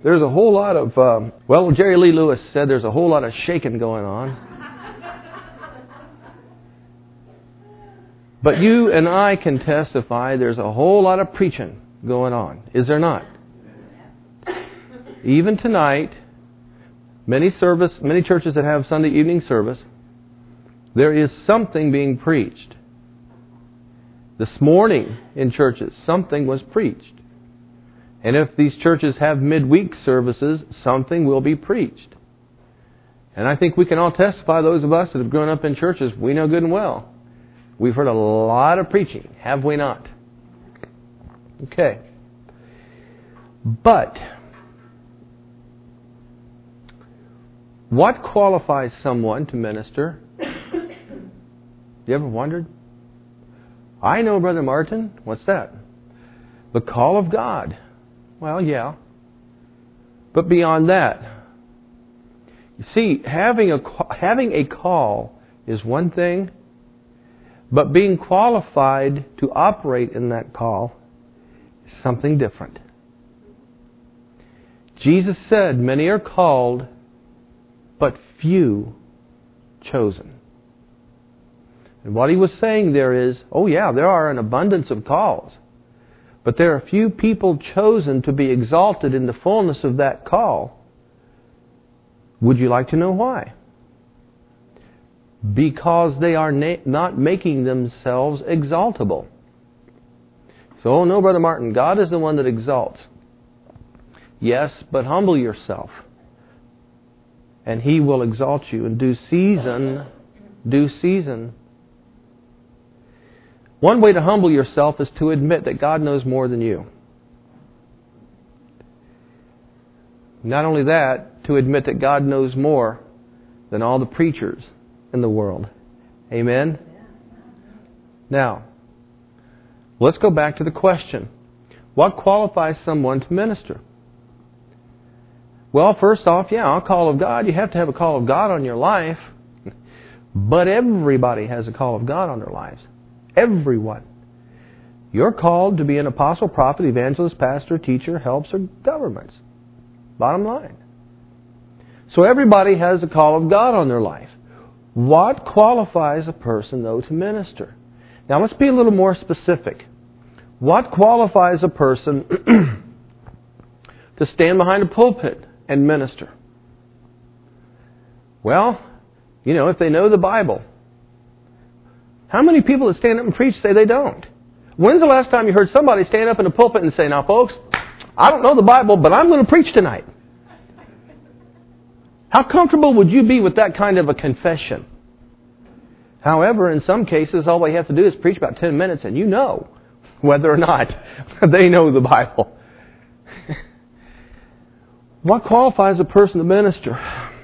There's a whole lot of, Jerry Lee Lewis said there's a whole lot of shaking going on. But you and I can testify there's a whole lot of preaching going on. Is there not? Even tonight, many churches that have Sunday evening service, there is something being preached. This morning in churches, something was preached. And if these churches have midweek services, something will be preached. And I think we can all testify, those of us that have grown up in churches, we know good and well. We've heard a lot of preaching, have we not? Okay. But what qualifies someone to minister? You ever wondered? I know, Brother Martin. What's that? The call of God. Well, yeah. But beyond that, you see, having a call is one thing, but being qualified to operate in that call is something different. Jesus said, many are called, but few chosen. And what He was saying there is, oh yeah, there are an abundance of calls, but there are few people chosen to be exalted in the fullness of that call. Would you like to know why? Because they are not making themselves exaltable. So, oh no, Brother Martin, God is the one that exalts. Yes, but humble yourself, and He will exalt you in due season. Due season. One way to humble yourself is to admit that God knows more than you. Not only that, to admit that God knows more than all the preachers in the world. Amen? Now, let's go back to the question. What qualifies someone to minister? Well, first off, a call of God. You have to have a call of God on your life. But everybody has a call of God on their lives. Everyone. You're called to be an apostle, prophet, evangelist, pastor, teacher, helps, or governments. Bottom line. So everybody has a call of God on their life. What qualifies a person, though, to minister? Now, let's be a little more specific. What qualifies a person to stand behind a pulpit and minister? Well, if they know the Bible. How many people that stand up and preach say they don't? When's the last time you heard somebody stand up in a pulpit and say, now folks, I don't know the Bible, but I'm going to preach tonight? How comfortable would you be with that kind of a confession? However, in some cases, all they have to do is preach about 10 minutes and you know whether or not they know the Bible. What qualifies a person to minister?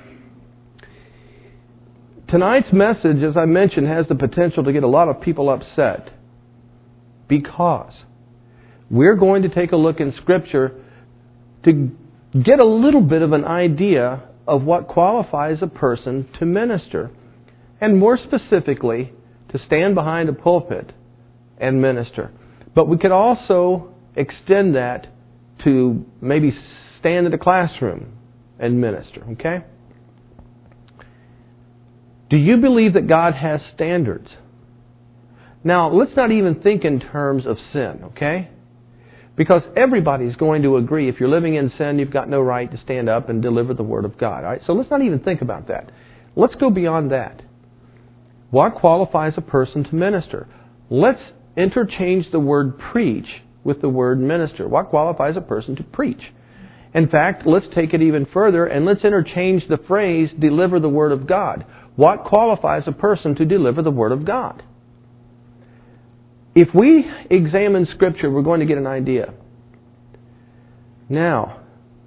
Tonight's message, as I mentioned, has the potential to get a lot of people upset because we're going to take a look in Scripture to get a little bit of an idea of what qualifies a person to minister, and more specifically, to stand behind a pulpit and minister. But we could also extend that to maybe stand in a classroom and minister, okay? Do you believe that God has standards? Now, let's not even think in terms of sin, okay? Because everybody's going to agree if you're living in sin, you've got no right to stand up and deliver the Word of God. All right? So let's not even think about that. Let's go beyond that. What qualifies a person to minister? Let's interchange the word preach with the word minister. What qualifies a person to preach? In fact, let's take it even further and let's interchange the phrase deliver the Word of God. What qualifies a person to deliver the Word of God? If we examine Scripture, we're going to get an idea. Now,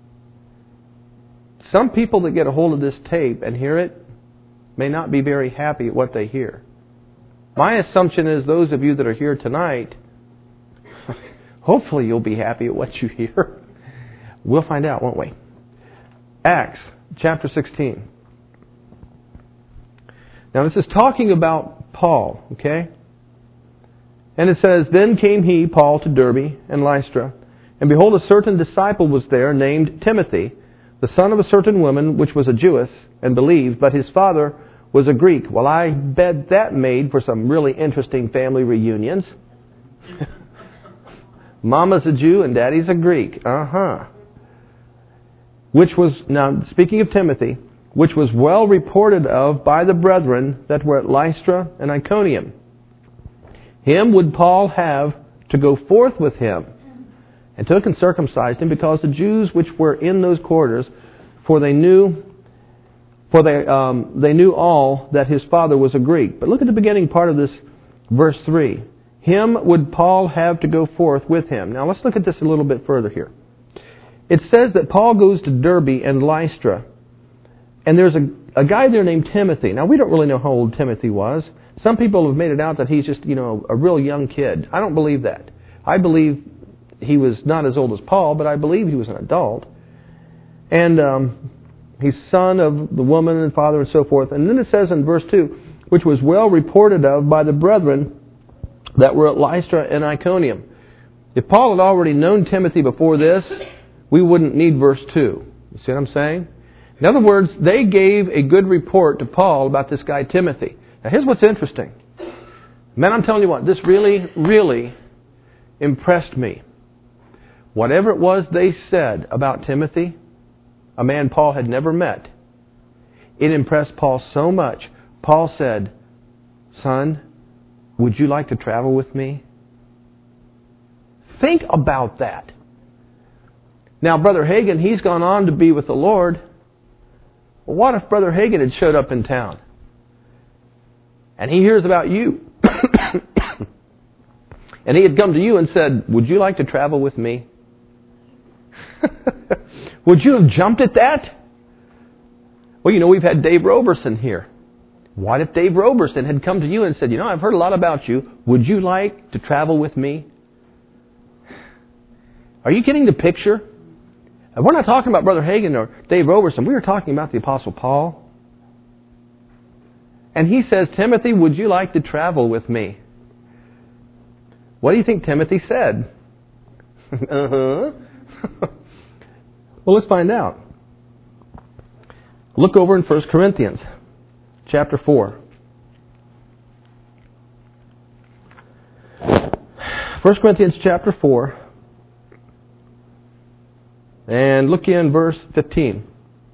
some people that get a hold of this tape and hear it may not be very happy at what they hear. My assumption is those of you that are here tonight, hopefully you'll be happy at what you hear. We'll find out, won't we? Acts chapter 16. Now this is talking about Paul, okay? And it says, Then came he, Paul, to Derbe and Lystra, And behold, a certain disciple was there named Timothy, the son of a certain woman, which was a Jewess, and believed, but his father was a Greek. Well, I bet that made for some really interesting family reunions. Mama's a Jew and Daddy's a Greek. Which was, now speaking of Timothy, which was well reported of by the brethren that were at Lystra and Iconium. Him would Paul have to go forth with him, and took and circumcised him, because the Jews which were in those quarters, for they knew all that his father was a Greek. But look at the beginning part of this verse 3. Him would Paul have to go forth with him. Now let's look at this a little bit further here. It says that Paul goes to Derbe and Lystra, and there's a guy there named Timothy. Now we don't really know how old Timothy was. Some people have made it out that he's just, a real young kid. I don't believe that. I believe he was not as old as Paul, but I believe he was an adult. And he's son of the woman and father and so forth. And then it says in verse 2, which was well reported of by the brethren that were at Lystra and Iconium. If Paul had already known Timothy before this, we wouldn't need verse 2. You see what I'm saying? In other words, they gave a good report to Paul about this guy Timothy. Now here's what's interesting. Man, I'm telling you what, this really, really impressed me. Whatever it was they said about Timothy, a man Paul had never met, it impressed Paul so much. Paul said, "Son, would you like to travel with me?" Think about that. Now, Brother Hagin, he's gone on to be with the Lord. Well, what if Brother Hagin had showed up in town? And he hears about you. And he had come to you and said, "Would you like to travel with me?" Would you have jumped at that? Well, we've had Dave Roberson here. What if Dave Roberson had come to you and said, "I've heard a lot about you. Would you like to travel with me?" Are you getting the picture? And we're not talking about Brother Hagin or Dave Roberson. We are talking about the Apostle Paul. And he says, "Timothy, would you like to travel with me?" What do you think Timothy said? Well, let's find out. Look over in 1 Corinthians chapter 4. 1 Corinthians chapter 4. And look in verse 15.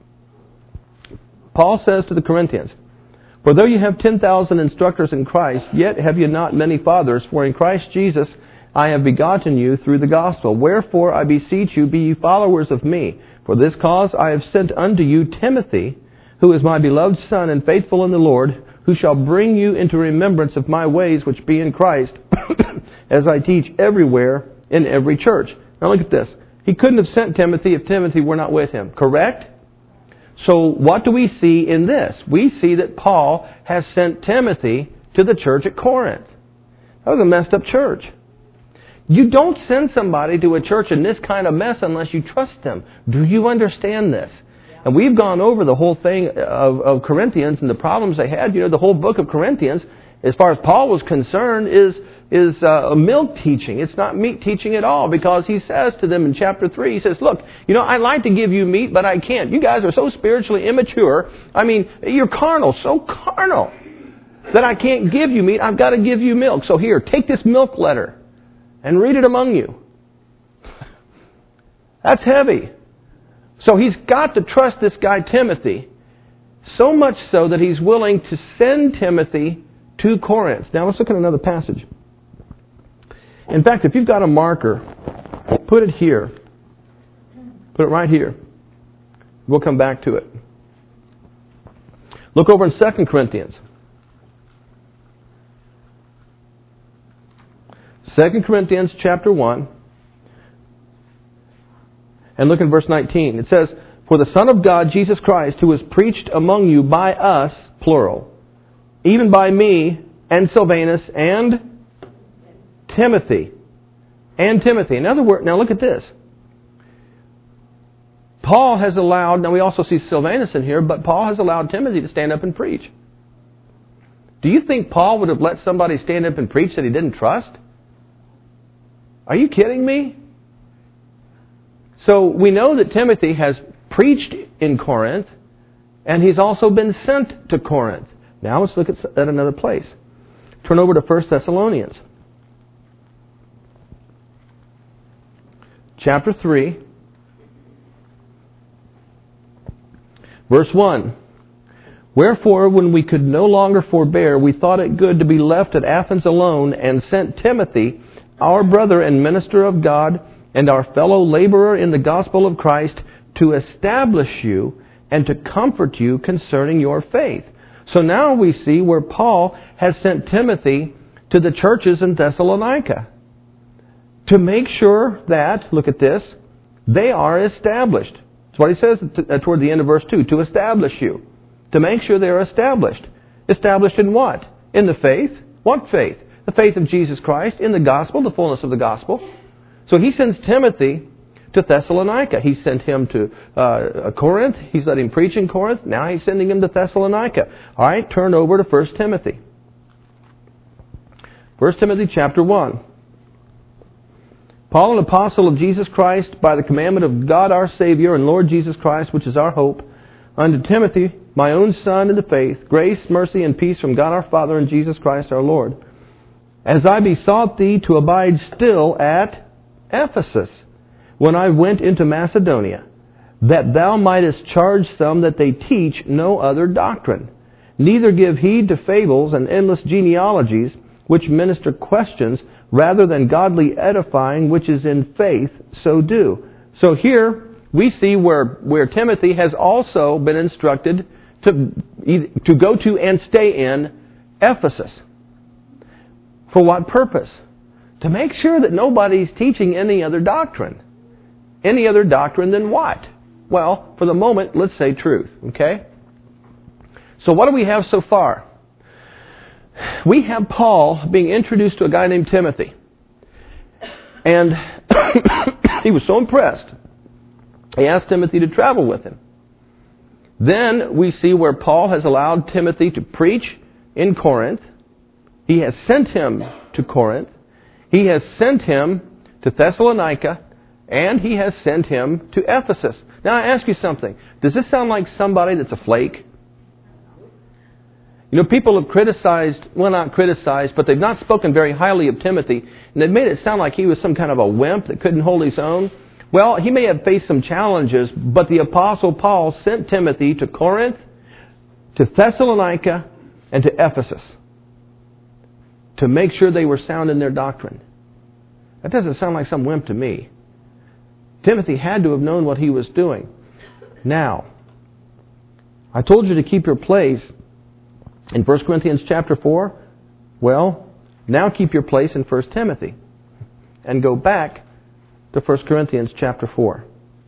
Paul says to the Corinthians, "For though you have 10,000 instructors in Christ, yet have you not many fathers, for in Christ Jesus I have begotten you through the gospel. Wherefore I beseech you, be ye followers of me. For this cause I have sent unto you Timothy, who is my beloved son and faithful in the Lord, who shall bring you into remembrance of my ways which be in Christ, as I teach everywhere in every church." Now look at this. He couldn't have sent Timothy if Timothy were not with him, correct? So what do we see in this? We see that Paul has sent Timothy to the church at Corinth. That was a messed up church. You don't send somebody to a church in this kind of mess unless you trust them. Do you understand this? And we've gone over the whole thing of Corinthians and the problems they had. The whole book of Corinthians, as far as Paul was concerned, is a milk teaching. It's not meat teaching at all, because he says to them in chapter 3, he says, "Look, I'd like to give you meat, but I can't. You guys are so spiritually immature. I mean, you're carnal, so carnal, that I can't give you meat. I've got to give you milk. So here, take this milk letter and read it among you." That's heavy. So he's got to trust this guy Timothy, so much so that he's willing to send Timothy to Corinth. Now let's look at another passage. In fact, if you've got a marker, put it here. Put it right here. We'll come back to it. Look over in 2 Corinthians. 2 Corinthians chapter 1. And look in verse 19. It says, "For the Son of God, Jesus Christ, who was preached among you by us," plural, "even by me and Silvanus and Timothy." And Timothy. In other words, now look at this. Paul has allowed, now we also see Silvanus in here, but Paul has allowed Timothy to stand up and preach. Do you think Paul would have let somebody stand up and preach that he didn't trust? Are you kidding me? So we know that Timothy has preached in Corinth, and he's also been sent to Corinth. Now let's look at another place. Turn over to 1 Thessalonians. Chapter 3, verse 1. Wherefore, when we could no longer forbear, we thought it good to be left at Athens alone, and sent Timothy, our brother and minister of God, and our fellow laborer in the gospel of Christ, to establish you and to comfort you concerning your faith. So now we see where Paul has sent Timothy to the churches in Thessalonica to make sure that, look at this, they are established. That's what he says toward the end of verse 2, to establish you. To make sure they are established. Established in what? In the faith. What faith? The faith of Jesus Christ, in the gospel, the fullness of the gospel. So he sends Timothy to Thessalonica. He sent him to Corinth. He's let him preach in Corinth. Now he's sending him to Thessalonica. All right, turn over to 1 Timothy. 1 Timothy chapter 1. Paul, an apostle of Jesus Christ, by the commandment of God our Savior and Lord Jesus Christ, which is our hope, unto Timothy, my own son in the faith, grace, mercy, and peace from God our Father and Jesus Christ our Lord. As I besought thee to abide still at Ephesus, when I went into Macedonia, that thou mightest charge some that they teach no other doctrine, neither give heed to fables and endless genealogies, which minister questions, rather than godly edifying, which is in faith, so do. So here we see where Timothy has also been instructed to go to and stay in Ephesus. For what purpose? To make sure that nobody's teaching any other doctrine. Any other doctrine than what? Well, for the moment, let's say truth. Okay? So what do we have so far? We have Paul being introduced to a guy named Timothy. And he was so impressed, he asked Timothy to travel with him. Then we see where Paul has allowed Timothy to preach in Corinth. He has sent him to Corinth. He has sent him to Thessalonica. And he has sent him to Ephesus. Now I ask you something. Does this sound like somebody that's a flake? You know, people have criticized, well, not criticized, but they've not spoken very highly of Timothy, and they've made it sound like he was some kind of a wimp that couldn't hold his own. Well, he may have faced some challenges, but the Apostle Paul sent Timothy to Corinth, to Thessalonica, and to Ephesus to make sure they were sound in their doctrine. That doesn't sound like some wimp to me. Timothy had to have known what he was doing. Now, I told you to keep your place in 1 Corinthians chapter 4. Well, now keep your place in 1 Timothy. And go back to 1 Corinthians chapter 4.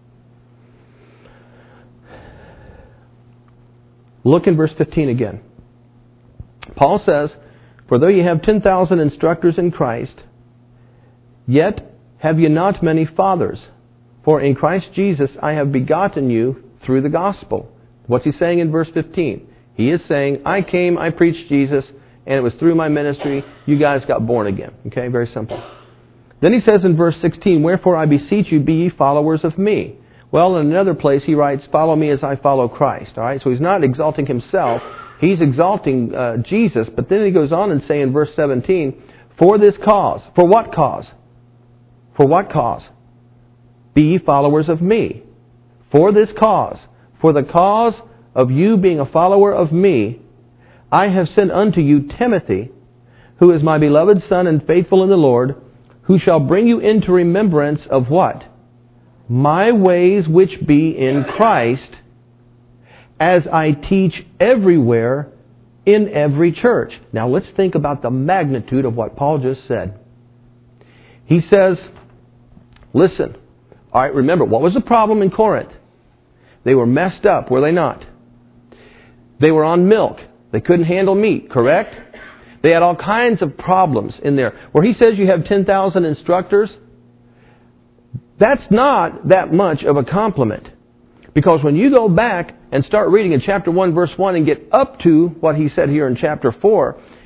Look in verse 15 again. Paul says, "For though ye have 10,000 instructors in Christ, yet have ye not many fathers. For in Christ Jesus I have begotten you through the gospel." What's he saying in verse 15? He is saying, I came, I preached Jesus, and it was through my ministry you guys got born again. Okay, very simple. Then he says in verse 16, "Wherefore I beseech you, be ye followers of me." Well, in another place he writes, "Follow me as I follow Christ." All right, so he's not exalting himself. He's exalting Jesus. But then he goes on and say in verse 17, "For this cause." For what cause? For what cause? "Be ye followers of me." For this cause. For the cause of you being a follower of me, I have sent unto you Timothy, who is my beloved son and faithful in the Lord, who shall bring you into remembrance of what? My ways which be in Christ, as I teach everywhere in every church. Now let's think about the magnitude of what Paul just said. He says, listen, all right, remember, what was the problem in Corinth? They were messed up, were they not? They were on milk. They couldn't handle meat, correct? They had all kinds of problems in there. Where he says you have 10,000 instructors, that's not that much of a compliment. Because when you go back and start reading in chapter 1, verse 1, and get up to what he said here in chapter 4,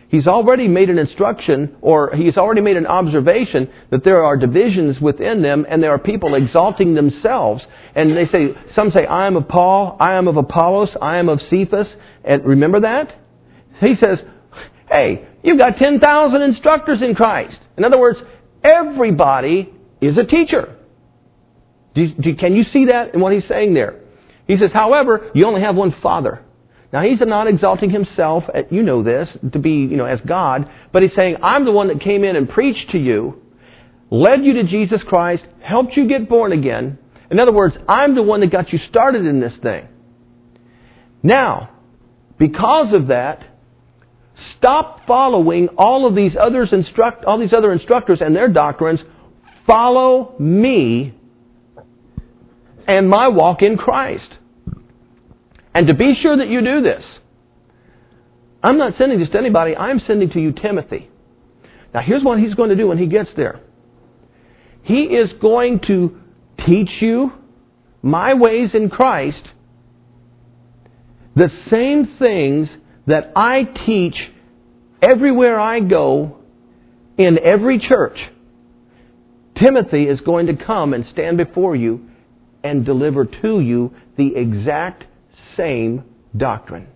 He's already made an instruction, or he's already made an observation that there are divisions within them, and there are people exalting themselves. And they say, some say, I am of Paul, I am of Apollos, I am of Cephas. And remember that? He says, hey, you've got 10,000 instructors in Christ. In other words, everybody is a teacher. Can you see that in what he's saying there? He says, however, you only have one Father. Now, he's not exalting himself, you know this, to be, as God, but he's saying, I'm the one that came in and preached to you, led you to Jesus Christ, helped you get born again. In other words, I'm the one that got you started in this thing. Now, because of that, stop following all these other instructors and their doctrines. Follow me and my walk in Christ. And to be sure that you do this, I'm not sending this to anybody. I'm sending to you Timothy. Now here's what he's going to do when he gets there. He is going to teach you my ways in Christ, the same things that I teach everywhere I go in every church. Timothy is going to come and stand before you and deliver to you the exact same doctrine.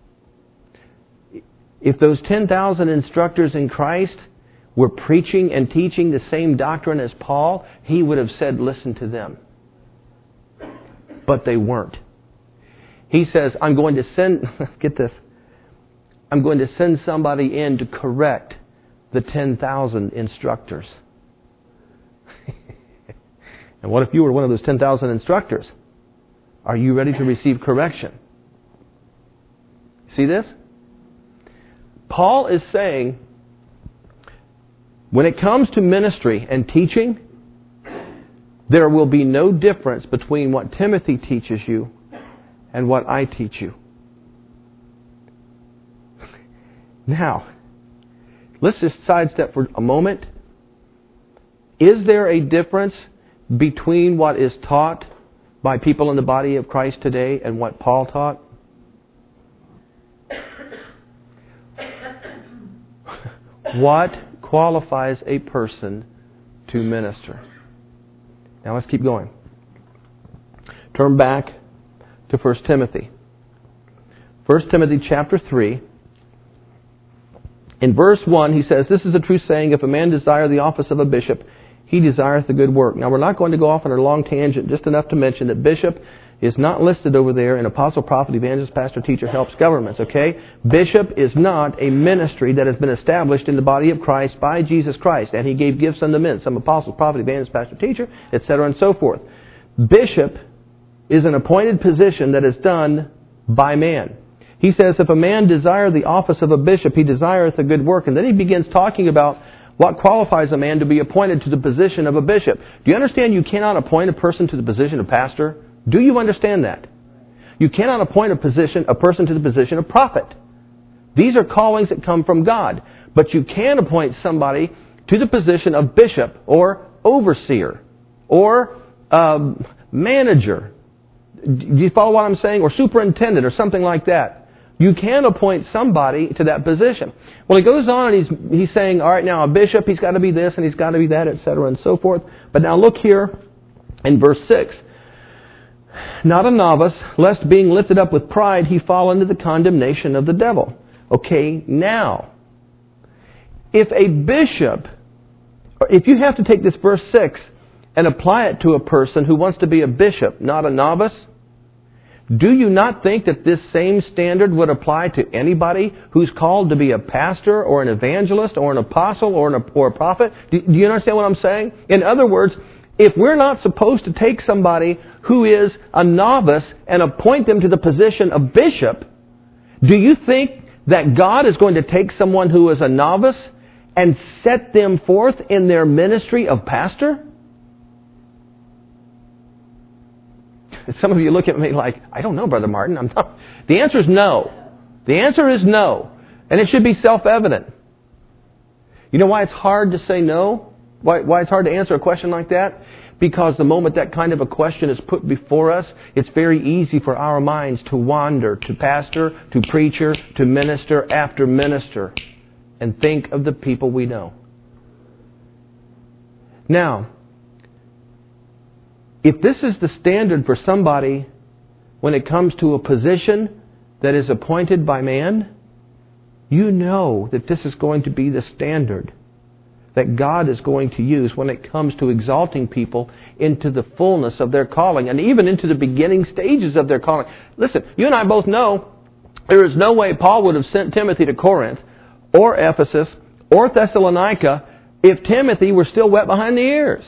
If those 10,000 instructors in Christ were preaching and teaching the same doctrine as Paul, he would have said, listen to them. But they weren't. He says, I'm going to send, get this, I'm going to send somebody in to correct the 10,000 instructors. And what if you were one of those 10,000 instructors? Are you ready to receive correction? See this? Paul is saying, when it comes to ministry and teaching, there will be no difference between what Timothy teaches you and what I teach you. Now, let's just sidestep for a moment. Is there a difference between what is taught by people in the body of Christ today and what Paul taught? What qualifies a person to minister? Now let's keep going. Turn back to 1 Timothy. 1 Timothy chapter 3. In verse 1 he says, this is a true saying, if a man desire the office of a bishop, he desireth the good work. Now, we're not going to go off on a long tangent, just enough to mention that bishop is not listed over there in apostle, prophet, evangelist, pastor, teacher, helps, governments, okay? Bishop is not a ministry that has been established in the body of Christ by Jesus Christ. And he gave gifts unto men, some apostles, prophet, evangelist, pastor, teacher, etc., and so forth. Bishop is an appointed position that is done by man. He says, if a man desire the office of a bishop, he desireth a good work. And then he begins talking about what qualifies a man to be appointed to the position of a bishop. Do you understand you cannot appoint a person to the position of pastor? Do you understand that? You cannot appoint a person to the position of prophet. These are callings that come from God. But you can appoint somebody to the position of bishop or overseer or manager. Do you follow what I'm saying? Or superintendent or something like that. You can appoint somebody to that position. Well, he goes on and he's saying, all right, now a bishop, he's got to be this and he's got to be that, etc., and so forth. But now look here in verse 6. Not a novice, lest being lifted up with pride, he fall into the condemnation of the devil. Okay, now, if a bishop, if you have to take this verse 6 and apply it to a person who wants to be a bishop, not a novice, do you not think that this same standard would apply to anybody who's called to be a pastor or an evangelist or an apostle or a prophet? Do you understand what I'm saying? In other words, if we're not supposed to take somebody who is a novice and appoint them to the position of bishop, do you think that God is going to take someone who is a novice and set them forth in their ministry of pastor? Some of you look at me like, I don't know, Brother Martin. The answer is no. The answer is no. And it should be self-evident. You know why it's hard to say no? Why it's hard to answer a question like that? Because the moment that kind of a question is put before us, it's very easy for our minds to wander to pastor, to preacher, to minister after minister. and think of the people we know. Now, if this is the standard for somebody when it comes to a position that is appointed by man, you know that this is going to be the standard that God is going to use when it comes to exalting people into the fullness of their calling and even into the beginning stages of their calling. Listen, you and I both know there is no way Paul would have sent Timothy to Corinth or Ephesus or Thessalonica if Timothy were still wet behind the ears.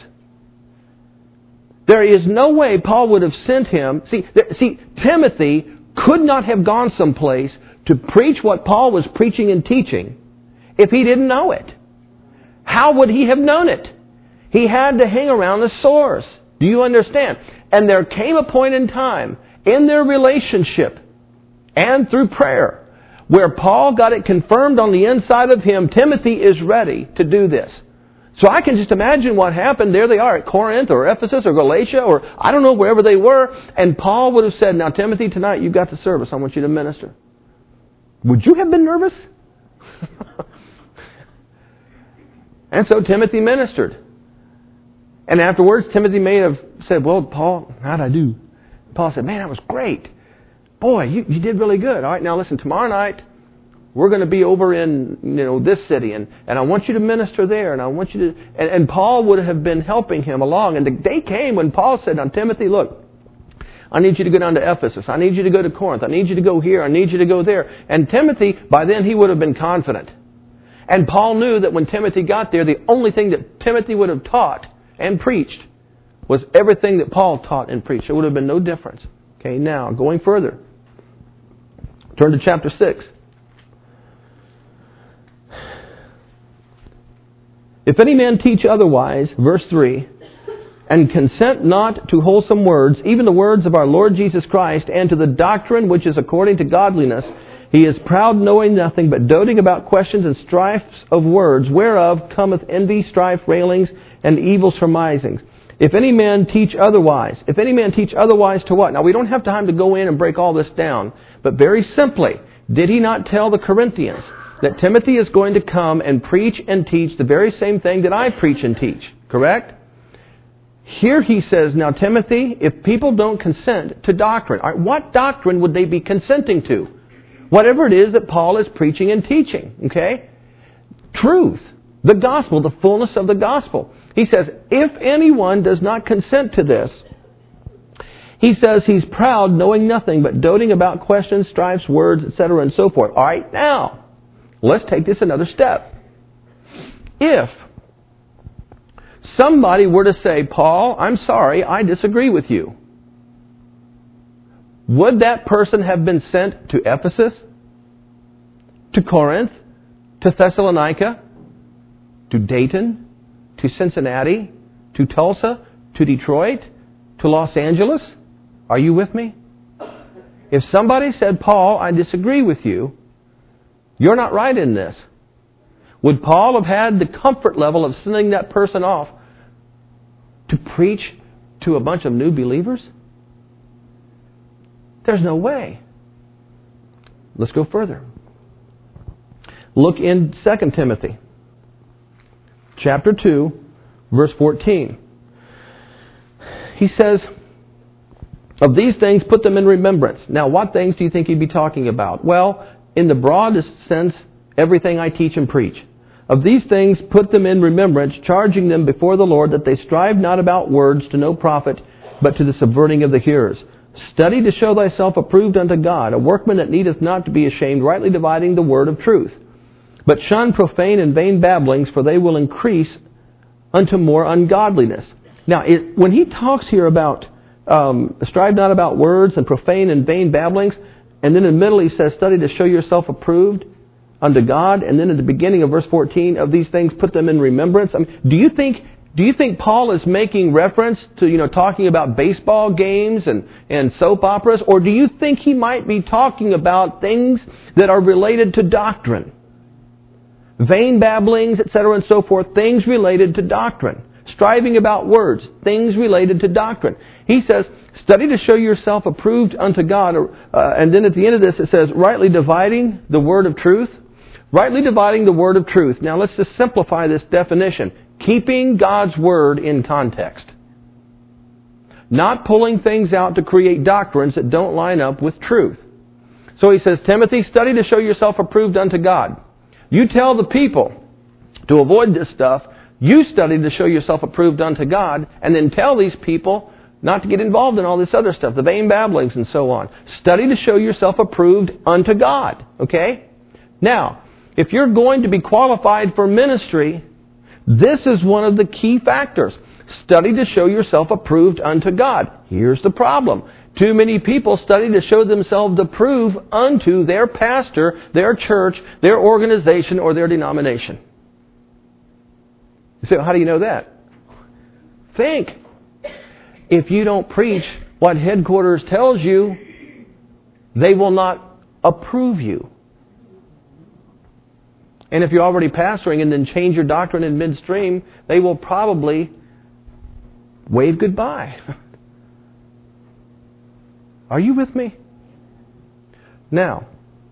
There is no way Paul would have sent him. See, Timothy could not have gone someplace to preach what Paul was preaching and teaching if he didn't know it. How would he have known it? He had to hang around the source. Do you understand? And there came a point in time in their relationship and through prayer where Paul got it confirmed on the inside of him, Timothy is ready to do this. So I can just imagine what happened. There they are at Corinth or Ephesus or Galatia or I don't know, wherever they were. And Paul would have said, now Timothy, tonight you've got the service. I want you to minister. Would you have been nervous? And so Timothy ministered. And afterwards, Timothy may have said, well, Paul, how'd I do? Paul said, man, that was great. Boy, you did really good. All right, now listen, tomorrow night, we're going to be over in this city, and I want you to minister there, and I want you to... And Paul would have been helping him along. And the day came when Paul said, now, Timothy, look, I need you to go down to Ephesus. I need you to go to Corinth. I need you to go here. I need you to go there. And Timothy, by then, he would have been confident. And Paul knew that when Timothy got there, the only thing that Timothy would have taught and preached was everything that Paul taught and preached. There would have been no difference. Okay, now, going further. Turn to chapter 6. If any man teach otherwise, verse 3, and consent not to wholesome words, even the words of our Lord Jesus Christ, and to the doctrine which is according to godliness, he is proud, knowing nothing, but doting about questions and strifes of words, whereof cometh envy, strife, railings, and evil surmisings. If any man teach otherwise to what? Now, we don't have time to go in and break all this down, but very simply, did he not tell the Corinthians that Timothy is going to come and preach and teach the very same thing that I preach and teach? Correct? Here he says, now Timothy, if people don't consent to doctrine, what doctrine would they be consenting to? Whatever it is that Paul is preaching and teaching, okay? Truth, the gospel, the fullness of the gospel. He says, if anyone does not consent to this, he says he's proud, knowing nothing, but doting about questions, strifes, words, etc., and so forth. All right, now, let's take this another step. If somebody were to say, Paul, I'm sorry, I disagree with you, would that person have been sent to Ephesus, to Corinth, to Thessalonica, to Dayton, to Cincinnati, to Tulsa, to Detroit, to Los Angeles? Are you with me? If somebody said, Paul, I disagree with you, you're not right in this, would Paul have had the comfort level of sending that person off to preach to a bunch of new believers? There's no way. Let's go further. Look in 2 Timothy, chapter 2, verse 14. He says, of these things put them in remembrance. Now, what things do you think he'd be talking about? Well, in the broadest sense, everything I teach and preach. Of these things put them in remembrance, charging them before the Lord that they strive not about words to no profit, but to the subverting of the hearers. Study to show thyself approved unto God, a workman that needeth not to be ashamed, rightly dividing the word of truth. But shun profane and vain babblings, for they will increase unto more ungodliness. Now, when he talks here about strive not about words and profane and vain babblings, and then in the middle he says, study to show yourself approved unto God, and then at the beginning of verse 14, of these things put them in remembrance. I mean, do you think Paul is making reference to, talking about baseball games and soap operas? Or do you think he might be talking about things that are related to doctrine? Vain babblings, etc. and so forth, things related to doctrine. Striving about words, things related to doctrine. He says, study to show yourself approved unto God. And then at the end of this it says, rightly dividing the word of truth. Rightly dividing the word of truth. Now let's just simplify this definition. Keeping God's word in context. Not pulling things out to create doctrines that don't line up with truth. So he says, Timothy, study to show yourself approved unto God. You tell the people to avoid this stuff. You study to show yourself approved unto God, and then tell these people not to get involved in all this other stuff, the vain babblings and so on. Study to show yourself approved unto God. Okay? Now, if you're going to be qualified for ministry, this is one of the key factors. Study to show yourself approved unto God. Here's the problem. Too many people study to show themselves approved unto their pastor, their church, their organization, or their denomination. You say, well, how do you know that? Think. If you don't preach what headquarters tells you, they will not approve you. And if you're already pastoring and then change your doctrine in midstream, they will probably wave goodbye. Are you with me? Now,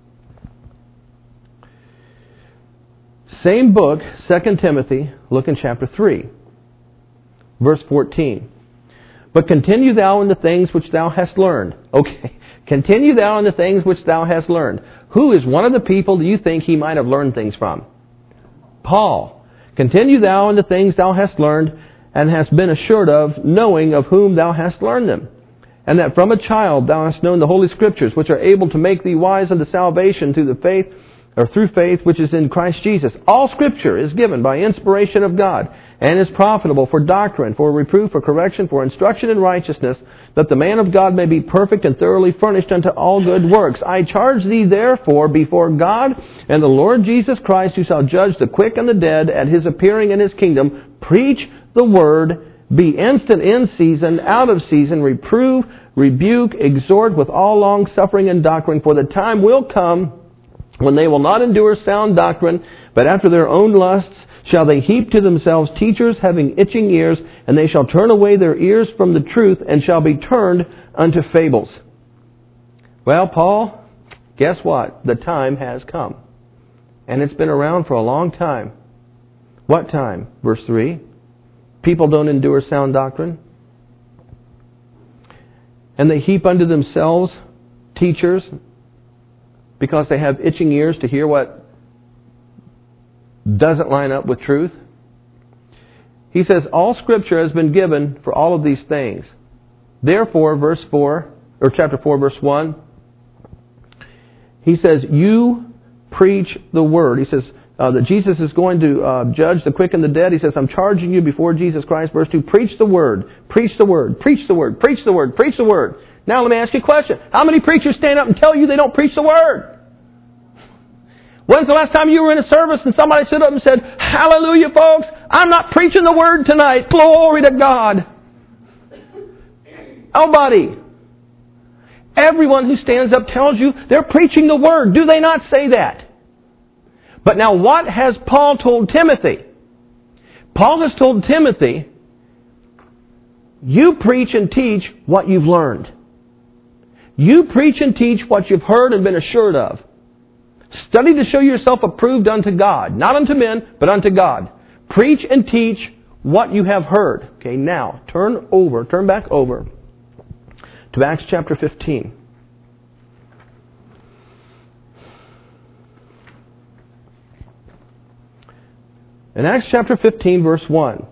same book, 2 Timothy, look in chapter 3, verse 14. But continue thou in the things which thou hast learned. Okay, continue thou in the things which thou hast learned. Who is one of the people do you think he might have learned things from? Paul. Continue thou in the things thou hast learned, and hast been assured of, knowing of whom thou hast learned them. And that from a child thou hast known the Holy Scriptures, which are able to make thee wise unto salvation through faith which is in Christ Jesus. All Scripture is given by inspiration of God, and is profitable for doctrine, for reproof, for correction, for instruction in righteousness, that the man of God may be perfect and thoroughly furnished unto all good works. I charge thee therefore before God and the Lord Jesus Christ, who shall judge the quick and the dead at His appearing in His kingdom, preach the word, be instant in season, out of season, reprove, rebuke, exhort with all long suffering and doctrine, for the time will come when they will not endure sound doctrine, but after their own lusts shall they heap to themselves teachers having itching ears, and they shall turn away their ears from the truth, and shall be turned unto fables. Well, Paul, guess what? The time has come. And it's been around for a long time. What time? Verse 3. People don't endure sound doctrine. And they heap unto themselves teachers because they have itching ears to hear what doesn't line up with truth. He says, all Scripture has been given for all of these things. Therefore, verse 4, or chapter 4, verse 1, he says, you preach the word. He says that Jesus is going to judge the quick and the dead. He says, I'm charging you before Jesus Christ. Verse 2, preach the word, preach the word, preach the word, preach the word, preach the word. Now let me ask you a question. How many preachers stand up and tell you they don't preach the word? When's the last time you were in a service and somebody stood up and said, hallelujah, folks, I'm not preaching the word tonight. Glory to God. Nobody. Everyone who stands up tells you they're preaching the word. Do they not say that? But now what has Paul told Timothy? Paul has told Timothy, you preach and teach what you've learned. You preach and teach what you've heard and been assured of. Study to show yourself approved unto God. Not unto men, but unto God. Preach and teach what you have heard. Okay, now, turn back over to Acts chapter 15. In Acts chapter 15, verse 1.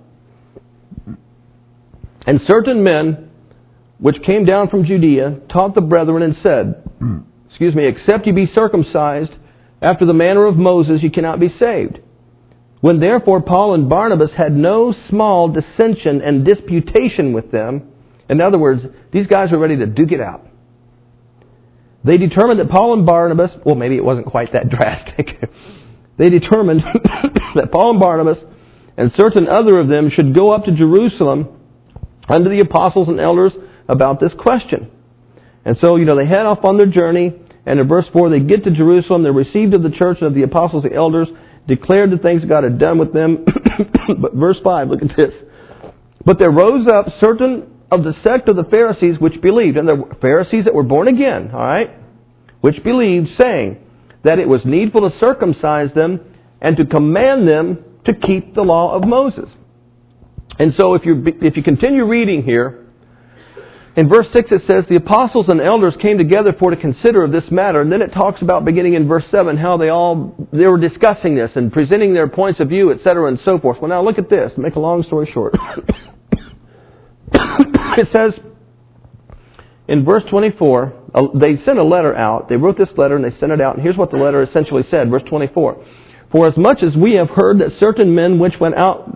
And certain men which came down from Judea taught the brethren and said, except ye be circumcised after the manner of Moses, ye cannot be saved. When therefore Paul and Barnabas had no small dissension and disputation with them, in other words, these guys were ready to duke it out. They determined that Paul and Barnabas, well, maybe it wasn't quite that drastic. They determined that Paul and Barnabas and certain other of them should go up to Jerusalem unto the apostles and elders about this question. And so, they head off on their journey, and in verse 4, they get to Jerusalem, they're received of the church and of the apostles and elders, declared the things God had done with them. But verse 5, look at this. But there rose up certain of the sect of the Pharisees which believed, and there were Pharisees that were born again, all right, which believed, saying, that it was needful to circumcise them and to command them to keep the law of Moses. And so if you continue reading here, in verse 6 it says, the apostles and elders came together for to consider of this matter. And then it talks about, beginning in verse 7, how they were discussing this and presenting their points of view, etc. and so forth. Well, now look at this. To make a long story short. It says, in verse 24, they sent a letter out. They wrote this letter and they sent it out. And here's what the letter essentially said, verse 24. For as much as we have heard that certain men which went out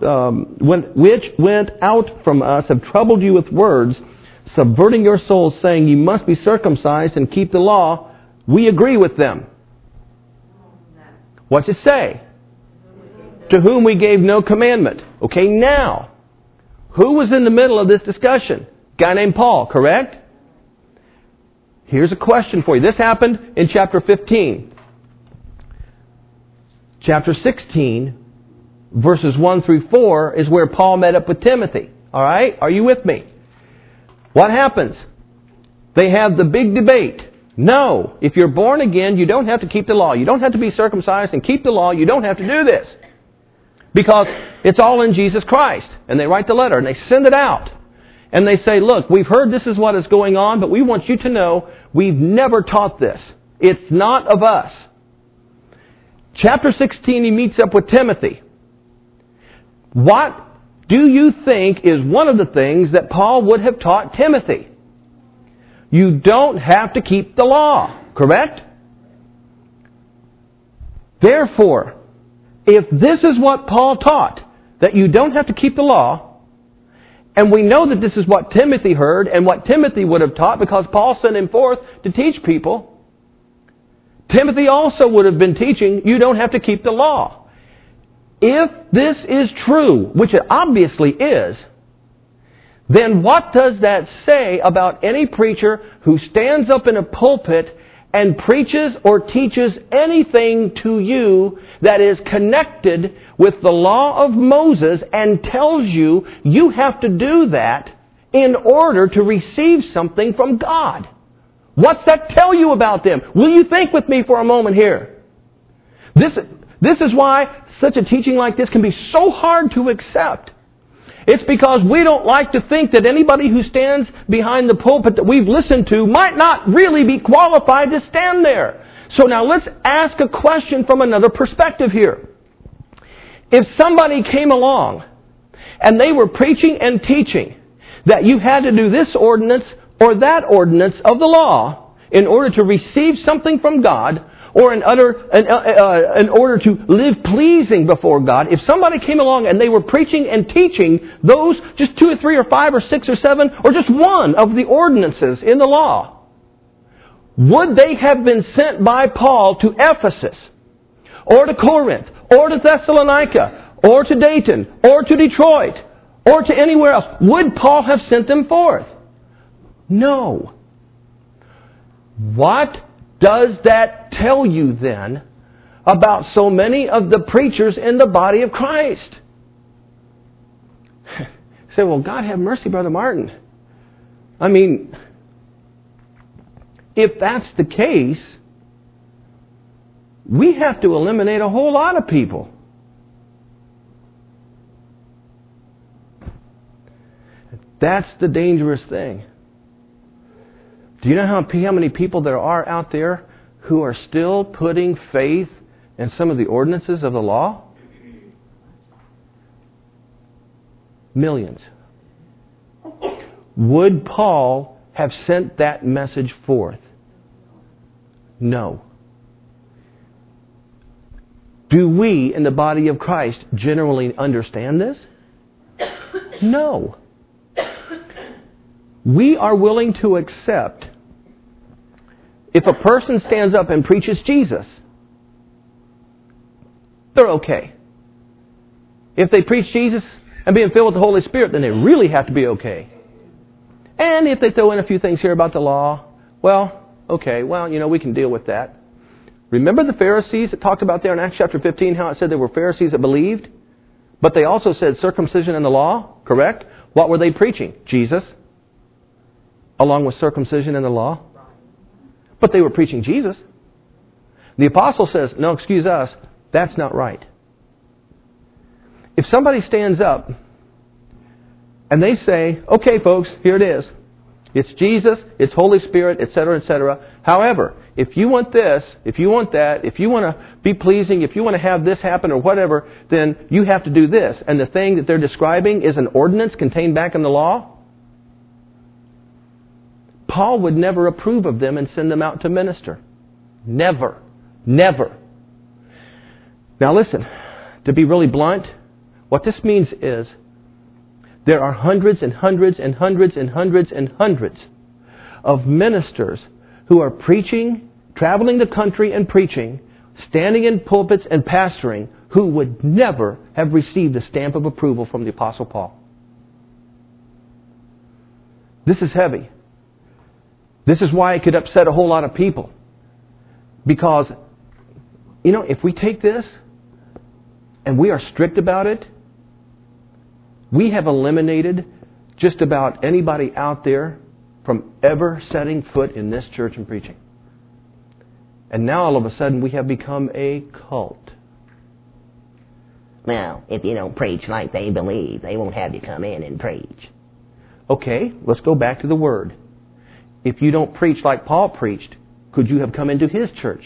from us have troubled you with words, subverting your souls, saying, you must be circumcised and keep the law, we agree with them. What's it say? To whom we gave no commandment. Okay, now, who was in the middle of this discussion? A guy named Paul, correct? Here's a question for you. This happened in chapter 15. Chapter 16, verses 1 through 4, is where Paul met up with Timothy. All right? Are you with me? What happens? They have the big debate. No, if you're born again, you don't have to keep the law. You don't have to be circumcised and keep the law. You don't have to do this. Because it's all in Jesus Christ. And they write the letter and they send it out. And they say, look, we've heard this is what is going on, but we want you to know we've never taught this. It's not of us. Chapter 16, he meets up with Timothy. What do you think is one of the things that Paul would have taught Timothy? You don't have to keep the law, correct? Therefore, if this is what Paul taught, that you don't have to keep the law, and we know that this is what Timothy heard and what Timothy would have taught because Paul sent him forth to teach people, Timothy also would have been teaching you don't have to keep the law. If this is true, which it obviously is, then what does that say about any preacher who stands up in a pulpit and preaches or teaches anything to you that is connected with the law of Moses and tells you you have to do that in order to receive something from God? What's that tell you about them? Will you think with me for a moment here? This is why such a teaching like this can be so hard to accept. It's because we don't like to think that anybody who stands behind the pulpit that we've listened to might not really be qualified to stand there. So now let's ask a question from another perspective here. If somebody came along and they were preaching and teaching that you had to do this ordinance or that ordinance of the law in order to receive something from God, or in order to live pleasing before God, if somebody came along and they were preaching and teaching those just 2 or 3 or 5 or 6 or 7 or just one of the ordinances in the law, would they have been sent by Paul to Ephesus or to Corinth or to Thessalonica or to Dayton or to Detroit or to anywhere else? Would Paul have sent them forth? No. What does that tell you then about so many of the preachers in the body of Christ? Say, well, God have mercy, Brother Martin. I mean, if that's the case, we have to eliminate a whole lot of people. That's the dangerous thing. Do you know how many people there are out there who are still putting faith in some of the ordinances of the law? Millions. Would Paul have sent that message forth? No. Do we in the body of Christ generally understand this? No. We are willing to accept if a person stands up and preaches Jesus, they're okay. If they preach Jesus and being filled with the Holy Spirit, then they really have to be okay. And if they throw in a few things here about the law, well, okay, we can deal with that. Remember the Pharisees that talked about there in Acts chapter 15, how it said there were Pharisees that believed, but they also said circumcision in the law, correct? What were they preaching? Jesus, along with circumcision in the law. But they were preaching Jesus. The apostle says, no, excuse us, that's not right. If somebody stands up and they say, okay, folks, here it is. It's Jesus, it's Holy Spirit, etc., etc. However, if you want this, if you want that, if you want to be pleasing, if you want to have this happen or whatever, then you have to do this. And the thing that they're describing is an ordinance contained back in the law. Paul would never approve of them and send them out to minister. Never. Never. Now listen, to be really blunt, what this means is there are hundreds and hundreds and hundreds and hundreds and hundreds of ministers who are preaching, traveling the country and preaching, standing in pulpits and pastoring, who would never have received a stamp of approval from the Apostle Paul. This is heavy. This is why it could upset a whole lot of people. Because, if we take this and we are strict about it, we have eliminated just about anybody out there from ever setting foot in this church and preaching. And now all of a sudden we have become a cult. Well, if you don't preach like they believe, they won't have you come in and preach. Okay, let's go back to the Word. If you don't preach like Paul preached, could you have come into his church?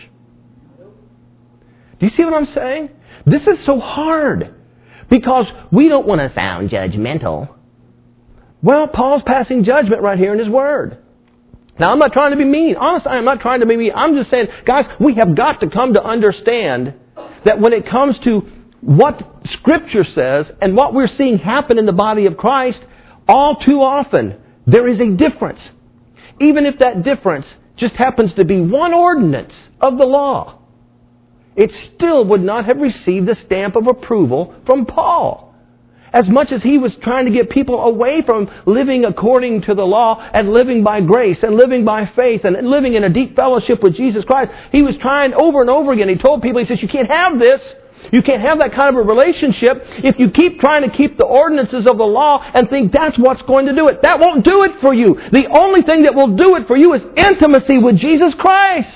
Do you see what I'm saying? This is so hard. Because we don't want to sound judgmental. Well, Paul's passing judgment right here in his Word. Now, I'm not trying to be mean. Honestly, I'm not trying to be mean. I'm just saying, guys, we have got to come to understand that when it comes to what Scripture says and what we're seeing happen in the body of Christ, all too often, there is a difference. Even if that difference just happens to be one ordinance of the law, it still would not have received the stamp of approval from Paul. As much as he was trying to get people away from living according to the law and living by grace and living by faith and living in a deep fellowship with Jesus Christ, he was trying over and over again. He told people, he says, you can't have this. You can't have that kind of a relationship if you keep trying to keep the ordinances of the law and think that's what's going to do it. That won't do it for you. The only thing that will do it for you is intimacy with Jesus Christ.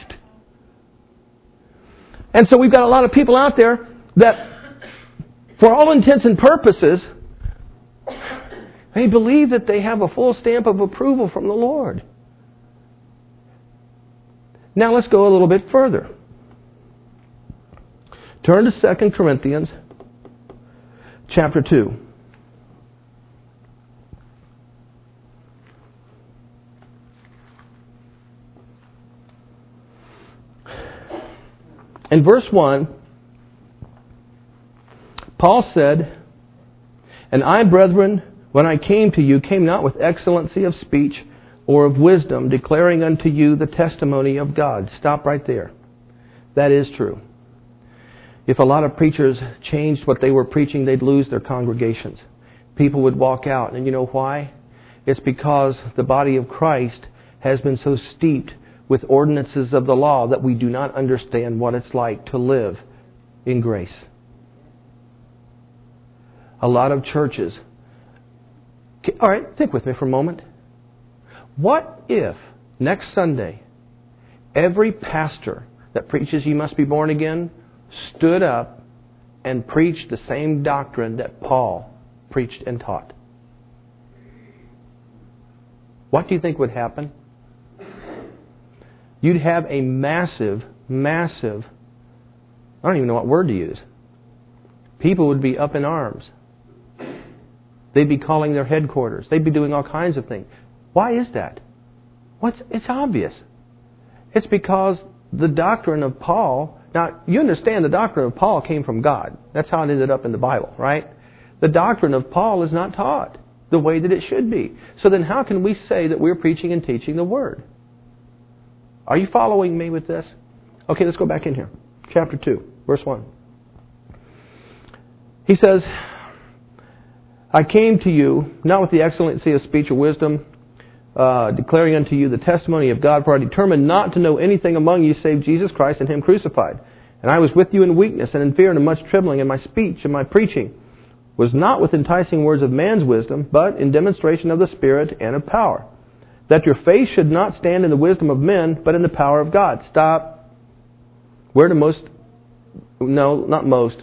And so we've got a lot of people out there that, for all intents and purposes, they believe that they have a full stamp of approval from the Lord. Now let's go a little bit further. Turn to 2 Corinthians chapter 2. In verse 1, Paul said, "And I, brethren, when I came to you, came not with excellency of speech or of wisdom, declaring unto you the testimony of God." Stop right there. That is true. If a lot of preachers changed what they were preaching, they'd lose their congregations. People would walk out. And you know why? It's because the body of Christ has been so steeped with ordinances of the law that we do not understand what it's like to live in grace. A lot of churches... All right, think with me for a moment. What if next Sunday every pastor that preaches you must be born again stood up and preached the same doctrine that Paul preached and taught? What do you think would happen? You'd have a massive, I don't even know what word to use. People would be up in arms. They'd be calling their headquarters. They'd be doing all kinds of things. Why is that? It's obvious. It's because the doctrine of Paul... Now, you understand the doctrine of Paul came from God. That's how it ended up in the Bible, right? The doctrine of Paul is not taught the way that it should be. So then how can we say that we're preaching and teaching the Word? Are you following me with this? Okay, let's go back in here. Chapter 2, verse 1. He says, "I came to you, not with the excellency of speech or wisdom, declaring unto you the testimony of God, for I determined not to know anything among you save Jesus Christ and Him crucified. And I was with you in weakness and in fear and in much trembling, and my speech and my preaching was not with enticing words of man's wisdom, but in demonstration of the Spirit and of power, that your faith should not stand in the wisdom of men, but in the power of God." Stop. Where do most... No, not most.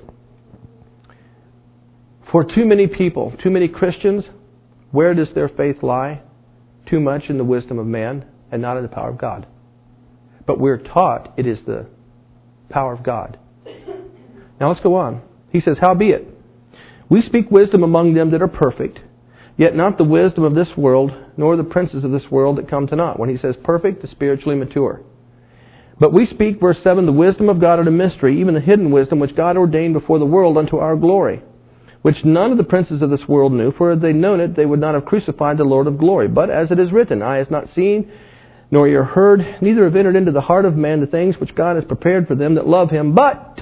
For too many people, too many Christians, where does their faith lie? Too much in the wisdom of man and not in the power of God. But we're taught it is the power of God. Now let's go on. He says, howbeit, we speak wisdom among them that are perfect, yet not the wisdom of this world, nor the princes of this world that come to naught. When he says perfect, the spiritually mature. But we speak, verse 7, the wisdom of God in a mystery, even the hidden wisdom which God ordained before the world unto our glory, which none of the princes of this world knew, for had they known it, they would not have crucified the Lord of glory. But as it is written, eye has not seen, nor ear heard, neither have entered into the heart of man the things which God has prepared for them that love Him. But,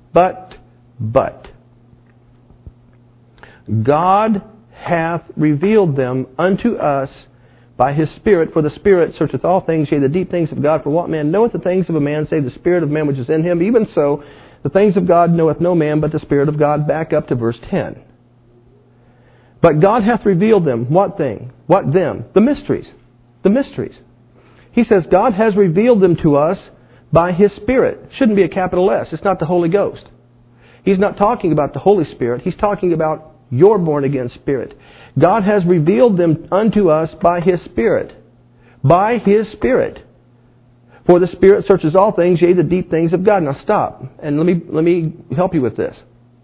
God hath revealed them unto us by His Spirit. For the Spirit searcheth all things, yea, the deep things of God. For what man knoweth the things of a man, save the Spirit of man which is in him? Even so, the things of God knoweth no man, but the Spirit of God. Back up to verse 10. But God hath revealed them. What thing? What them? The mysteries. The mysteries. He says God has revealed them to us by His Spirit. Shouldn't be a capital S. It's not the Holy Ghost. He's not talking about the Holy Spirit. He's talking about your born-again spirit. God has revealed them unto us by His Spirit. By His Spirit. For the Spirit searches all things, yea, the deep things of God. Now stop, and let me help you with this.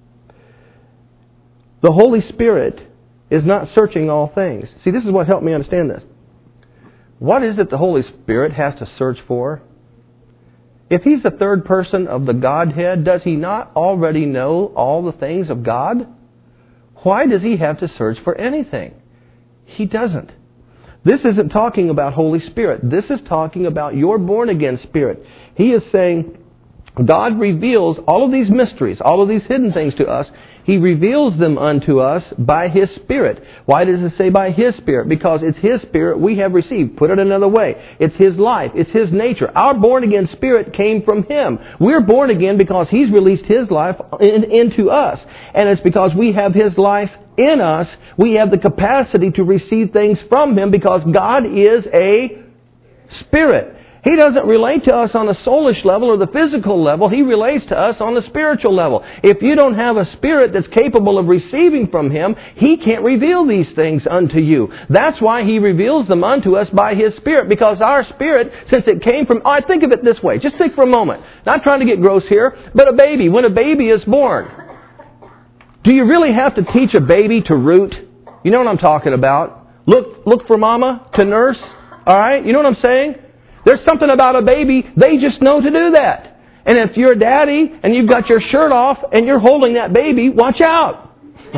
The Holy Spirit is not searching all things. See, this is what helped me understand this. What is it the Holy Spirit has to search for? If He's the third person of the Godhead, does He not already know all the things of God? Why does He have to search for anything? He doesn't. This isn't talking about Holy Spirit. This is talking about your born-again spirit. He is saying God reveals all of these mysteries, all of these hidden things to us. He reveals them unto us by His Spirit. Why does it say by His Spirit? Because it's His Spirit we have received. Put it another way. It's His life. It's His nature. Our born-again spirit came from Him. We're born again because He's released His life into us. And it's because we have His life in us, we have the capacity to receive things from Him because God is a Spirit. He doesn't relate to us on a soulish level or the physical level. He relates to us on the spiritual level. If you don't have a spirit that's capable of receiving from Him, He can't reveal these things unto you. That's why He reveals them unto us by His Spirit. Because our spirit, since it came from... I think of it this way. Just think for a moment. Not trying to get gross here, but a baby. When a baby is born, do you really have to teach a baby to root? You know what I'm talking about. Look for mama, to nurse. All right? You know what I'm saying? There's something about a baby, they just know to do that. And if you're a daddy and you've got your shirt off and you're holding that baby, watch out.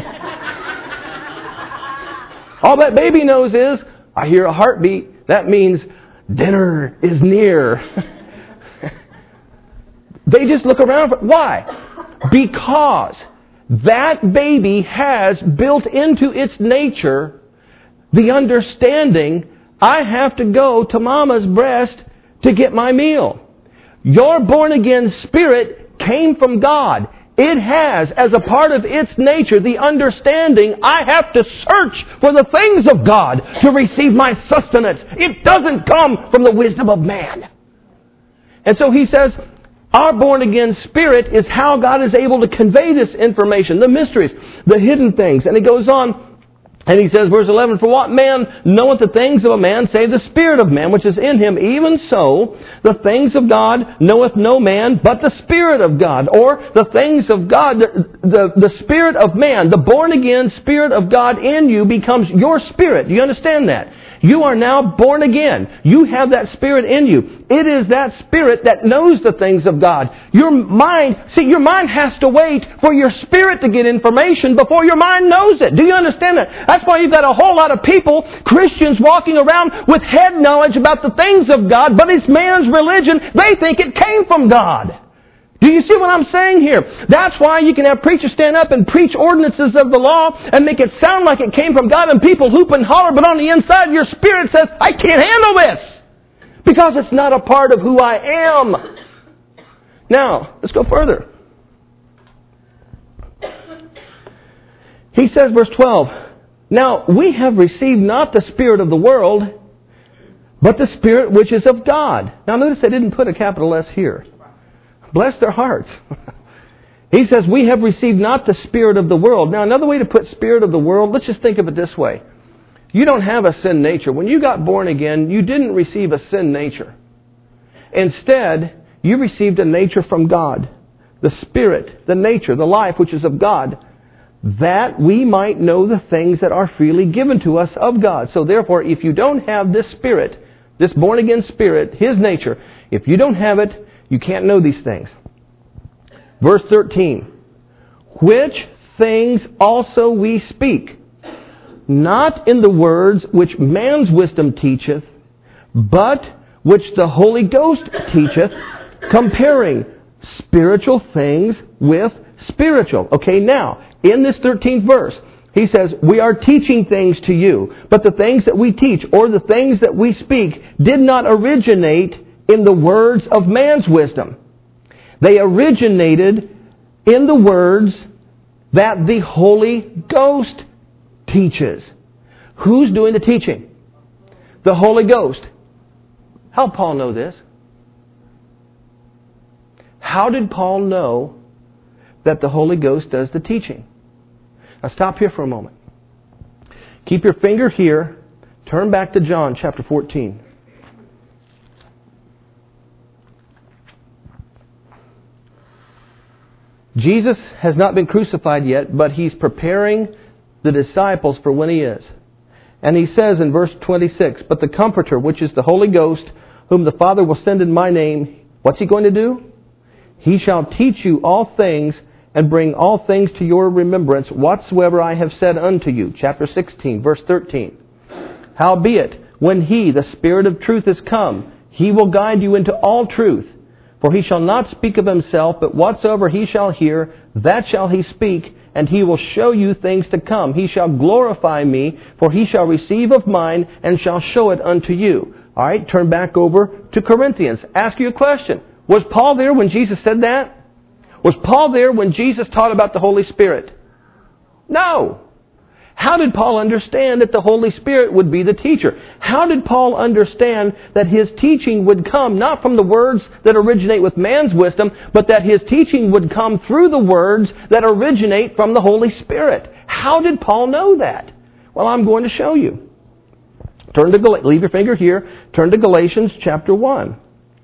All that baby knows is, I hear a heartbeat. That means dinner is near. They just look around. Why? Because that baby has built into its nature the understanding, I have to go to mama's breast to get my meal. Your born-again spirit came from God. It has, as a part of its nature, the understanding, I have to search for the things of God to receive my sustenance. It doesn't come from the wisdom of man. And so he says, our born-again spirit is how God is able to convey this information, the mysteries, the hidden things. And he goes on, and he says, verse 11, for what man knoweth the things of a man, save the spirit of man, which is in him? Even so, the things of God knoweth no man, but the Spirit of God. Or the things of God, the Spirit of man, the born-again Spirit of God in you becomes your spirit. Do you understand that? You are now born again. You have that Spirit in you. It is that Spirit that knows the things of God. Your mind has to wait for your spirit to get information before your mind knows it. Do you understand that? That's why you've got a whole lot of people, Christians, walking around with head knowledge about the things of God, but it's man's religion. They think it came from God. Do you see what I'm saying here? That's why you can have preachers stand up and preach ordinances of the law and make it sound like it came from God and people hoop and holler, but on the inside your spirit says, I can't handle this because it's not a part of who I am. Now, let's go further. He says, verse 12, now we have received not the spirit of the world, but the Spirit which is of God. Now notice I didn't put a capital S here. Bless their hearts. He says, we have received not the spirit of the world. Now, another way to put spirit of the world, let's just think of it this way. You don't have a sin nature. When you got born again, you didn't receive a sin nature. Instead, you received a nature from God. The spirit, the nature, the life which is of God. That we might know the things that are freely given to us of God. So therefore, if you don't have this spirit, this born again spirit, His nature, if you don't have it, you can't know these things. Verse 13, which things also we speak, not in the words which man's wisdom teacheth, but which the Holy Ghost teacheth, comparing spiritual things with spiritual. Okay, now, in this 13th verse, he says, we are teaching things to you, but the things that we teach, or the things that we speak, did not originate in the words of man's wisdom. They originated in the words that the Holy Ghost teaches. Who's doing the teaching? The Holy Ghost. How did Paul know this? How did Paul know that the Holy Ghost does the teaching? Now stop here for a moment. Keep your finger here. Turn back to John chapter 14. Jesus has not been crucified yet, but He's preparing the disciples for when He is. And He says in verse 26, but the Comforter, which is the Holy Ghost, whom the Father will send in my name, what's He going to do? He shall teach you all things, and bring all things to your remembrance, whatsoever I have said unto you. Chapter 16, verse 13. Howbeit, when He, the Spirit of truth, is come, He will guide you into all truth. For He shall not speak of Himself, but whatsoever He shall hear, that shall He speak, and He will show you things to come. He shall glorify Me, for He shall receive of mine, and shall show it unto you. All right, turn back over to Corinthians. Ask you a question. Was Paul there when Jesus said that? Was Paul there when Jesus taught about the Holy Spirit? No. How did Paul understand that the Holy Spirit would be the teacher? How did Paul understand that his teaching would come not from the words that originate with man's wisdom, but that his teaching would come through the words that originate from the Holy Spirit? How did Paul know that? Well, I'm going to show you. Leave your finger here. Turn to Galatians chapter 1.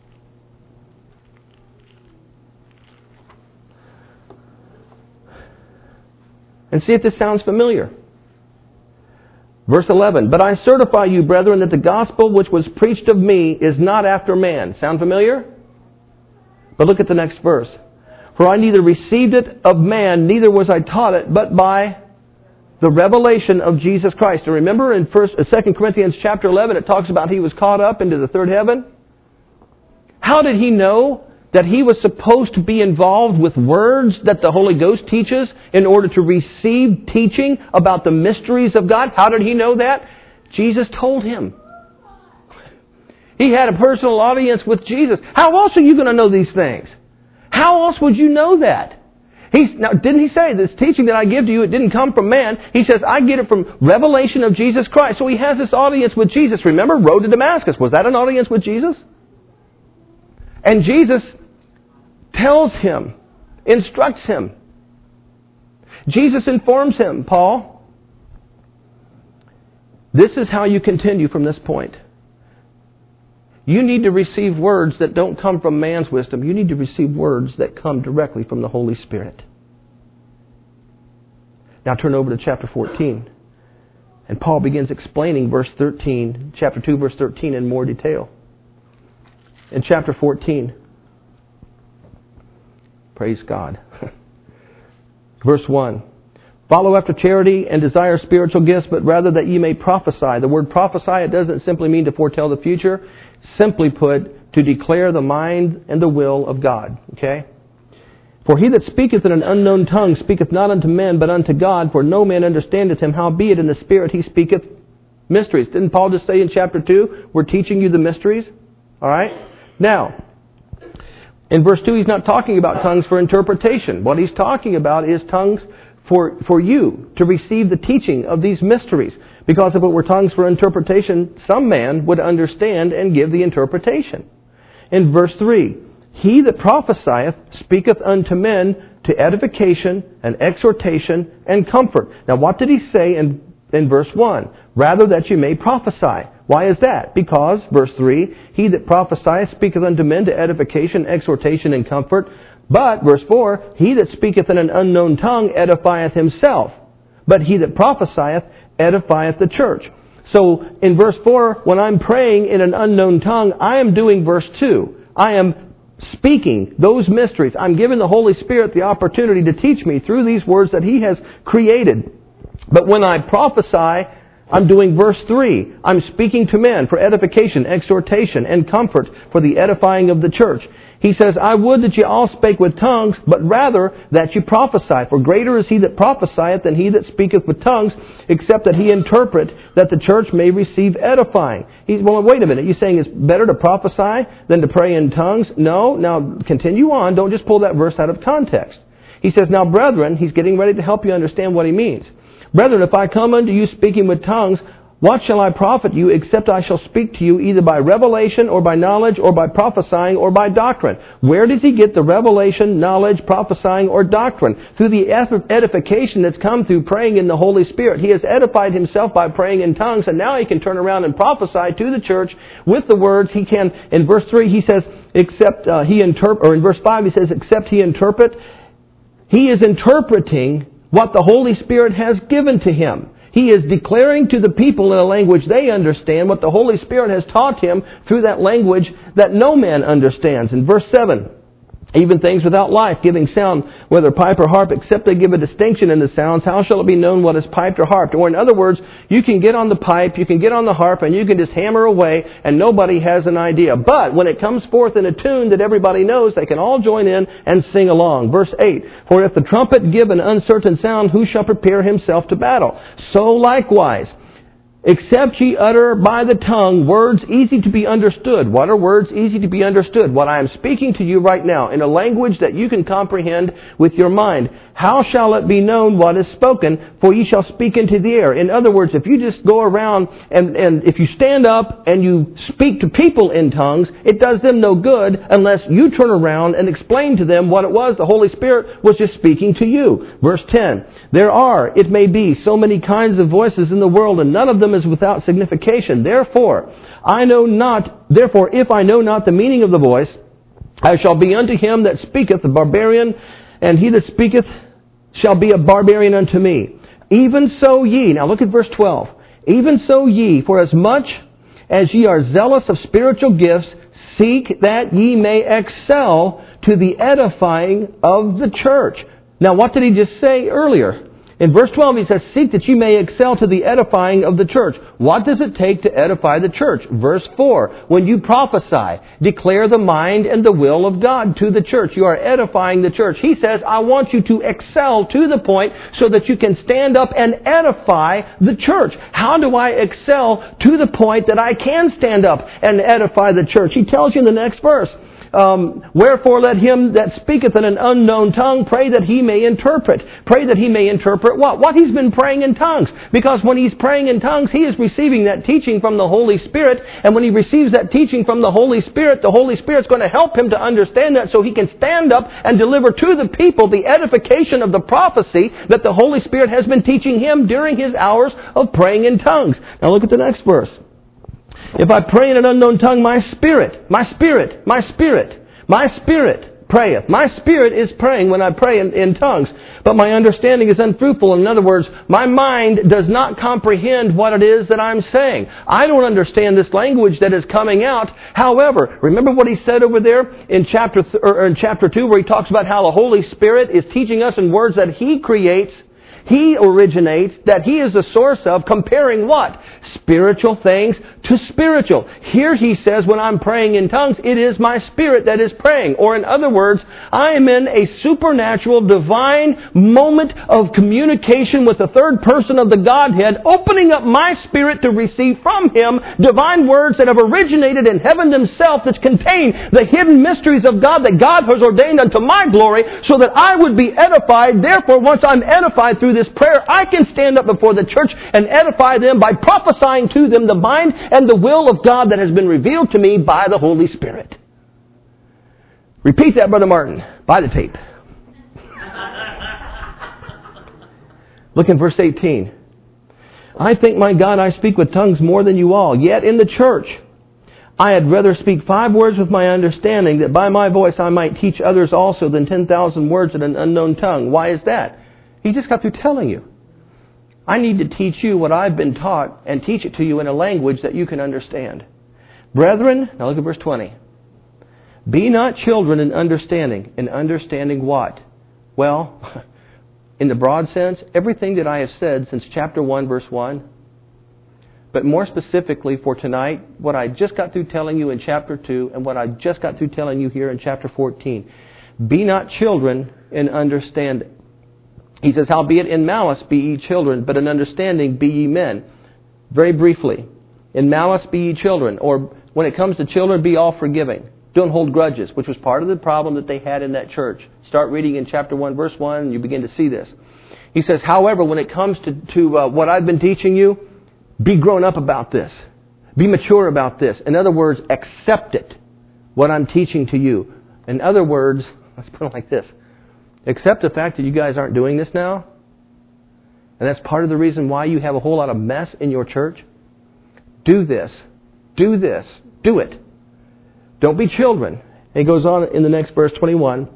And see if this sounds familiar. Verse 11, but I certify you, brethren, that the gospel which was preached of me is not after man. Sound familiar? But look at the next verse. For I neither received it of man, neither was I taught it, but by the revelation of Jesus Christ. And remember in 2 Corinthians chapter 11, it talks about He was caught up into the third heaven. How did he know that he was supposed to be involved with words that the Holy Ghost teaches in order to receive teaching about the mysteries of God? How did he know that? Jesus told him. He had a personal audience with Jesus. How else are you going to know these things? How else would you know that? Now, didn't He say, this teaching that I give to you, it didn't come from man. He says, I get it from revelation of Jesus Christ. So he has this audience with Jesus. Remember, road to Damascus. Was that an audience with Jesus? And Jesus tells him, instructs him. Jesus informs him, Paul, this is how you continue from this point. You need to receive words that don't come from man's wisdom. You need to receive words that come directly from the Holy Spirit. Now turn over to chapter 14. And Paul begins explaining verse 13, chapter 2, verse 13 in more detail. In chapter 14, praise God. Verse 1. Follow after charity and desire spiritual gifts, but rather that ye may prophesy. The word prophesy, it doesn't simply mean to foretell the future. Simply put, to declare the mind and the will of God. Okay? For he that speaketh in an unknown tongue speaketh not unto men, but unto God, for no man understandeth him. Howbeit in the Spirit he speaketh mysteries. Didn't Paul just say in chapter 2, we're teaching you the mysteries? All right? Now, in verse 2, he's not talking about tongues for interpretation. What he's talking about is tongues for you to receive the teaching of these mysteries. Because if it were tongues for interpretation, some man would understand and give the interpretation. In verse 3, He that prophesieth speaketh unto men to edification and exhortation and comfort. Now what did he say in verse 1? Rather that you may prophesy. Why is that? Because, verse 3, he that prophesieth speaketh unto men to edification, exhortation, and comfort. But, verse 4, he that speaketh in an unknown tongue edifieth himself. But he that prophesieth edifieth the church. So, in verse 4, when I'm praying in an unknown tongue, I am doing verse 2. I am speaking those mysteries. I'm giving the Holy Spirit the opportunity to teach me through these words that He has created. But when I prophesy, I'm doing verse 3. I'm speaking to men for edification, exhortation, and comfort for the edifying of the church. He says, I would that ye all spake with tongues, but rather that ye prophesy. For greater is he that prophesieth than he that speaketh with tongues, except that he interpret, that the church may receive edifying. Well, wait a minute. You're saying it's better to prophesy than to pray in tongues? No. Now, continue on. Don't just pull that verse out of context. He says, now, brethren, he's getting ready to help you understand what he means. Brethren, if I come unto you speaking with tongues, what shall I profit you, except I shall speak to you either by revelation or by knowledge or by prophesying or by doctrine? Where does he get the revelation, knowledge, prophesying, or doctrine? Through the edification that's come through praying in the Holy Spirit. He has edified himself by praying in tongues, and now he can turn around and prophesy to the church with the words. He can, in verse 3 he says, in verse 5 he says, except he interpret. He is interpreting what the Holy Spirit has given to him. He is declaring to the people in a language they understand what the Holy Spirit has taught him through that language that no man understands. In verse 7, even things without life, giving sound, whether pipe or harp, except they give a distinction in the sounds, how shall it be known what is piped or harped? Or in other words, you can get on the pipe, you can get on the harp, and you can just hammer away, and nobody has an idea. But when it comes forth in a tune that everybody knows, they can all join in and sing along. Verse 8, for if the trumpet give an uncertain sound, who shall prepare himself to battle? So likewise, except ye utter by the tongue words easy to be understood. What are words easy to be understood? What I am speaking to you right now in a language that you can comprehend with your mind. How shall it be known what is spoken? For ye shall speak into the air. In other words, if you just go around and if you stand up and you speak to people in tongues, it does them no good unless you turn around and explain to them what it was the Holy Spirit was just speaking to you. Verse 10, there are, it may be, so many kinds of voices in the world, and none of them is without signification. Therefore, if I know not the meaning of the voice, I shall be unto him that speaketh a barbarian, and he that speaketh shall be a barbarian unto me. Even so ye, now look at verse 12, even so ye, for as much as ye are zealous of spiritual gifts, seek that ye may excel to the edifying of the church. Now what did he just say earlier? In verse 12 he says, seek that you may excel to the edifying of the church. What does it take to edify the church? Verse 4, when you prophesy, declare the mind and the will of God to the church. You are edifying the church. He says, I want you to excel to the point so that you can stand up and edify the church. How do I excel to the point that I can stand up and edify the church? He tells you in the next verse, wherefore let him that speaketh in an unknown tongue pray that he may interpret. Pray that he may interpret what? What he's been praying in tongues. Because when he's praying in tongues, he is receiving that teaching from the Holy Spirit. And when he receives that teaching from the Holy Spirit's going to help him to understand that so he can stand up and deliver to the people the edification of the prophecy that the Holy Spirit has been teaching him during his hours of praying in tongues. Now look at the next verse. If I pray in an unknown tongue, my spirit prayeth. My spirit is praying when I pray in tongues, but my understanding is unfruitful. In other words, my mind does not comprehend what it is that I'm saying. I don't understand this language that is coming out. However, remember what he said over there in chapter 2 where he talks about how the Holy Spirit is teaching us in words that he creates, he originates, that he is the source of, comparing what? Spiritual things to spiritual. Here he says, when I'm praying in tongues, it is my spirit that is praying. Or in other words, I am in a supernatural, divine moment of communication with the third person of the Godhead, opening up my spirit to receive from him divine words that have originated in heaven themselves, that contain the hidden mysteries of God that God has ordained unto my glory, so that I would be edified. Therefore, once I'm edified through this prayer, I can stand up before the church and edify them by prophesying to them the mind and the will of God that has been revealed to me by the Holy Spirit. Repeat that, Brother Martin. Buy the tape. Look in verse 18. I think, my God, I speak with tongues more than you all. Yet in the church I had rather speak 5 words with my understanding, that by my voice I might teach others also, than 10,000 words in an unknown tongue. Why is that? He just got through telling you. I need to teach you what I've been taught and teach it to you in a language that you can understand. Brethren, now look at verse 20. Be not children in understanding. In understanding what? Well, in the broad sense, everything that I have said since chapter 1, verse 1. But more specifically for tonight, what I just got through telling you in chapter 2 and what I just got through telling you here in chapter 14. Be not children in understanding. He says, howbeit in malice be ye children, but in understanding be ye men. Very briefly, in malice be ye children, or when it comes to children, be all forgiving. Don't hold grudges, which was part of the problem that they had in that church. Start reading in chapter 1, verse 1, and you begin to see this. He says, however, when it comes to what I've been teaching you, be grown up about this. Be mature about this. In other words, accept it, what I'm teaching to you. In other words, let's put it like this. Accept the fact that you guys aren't doing this now. And that's part of the reason why you have a whole lot of mess in your church. Do this. Do this. Do it. Don't be children. And he goes on in the next verse, 21.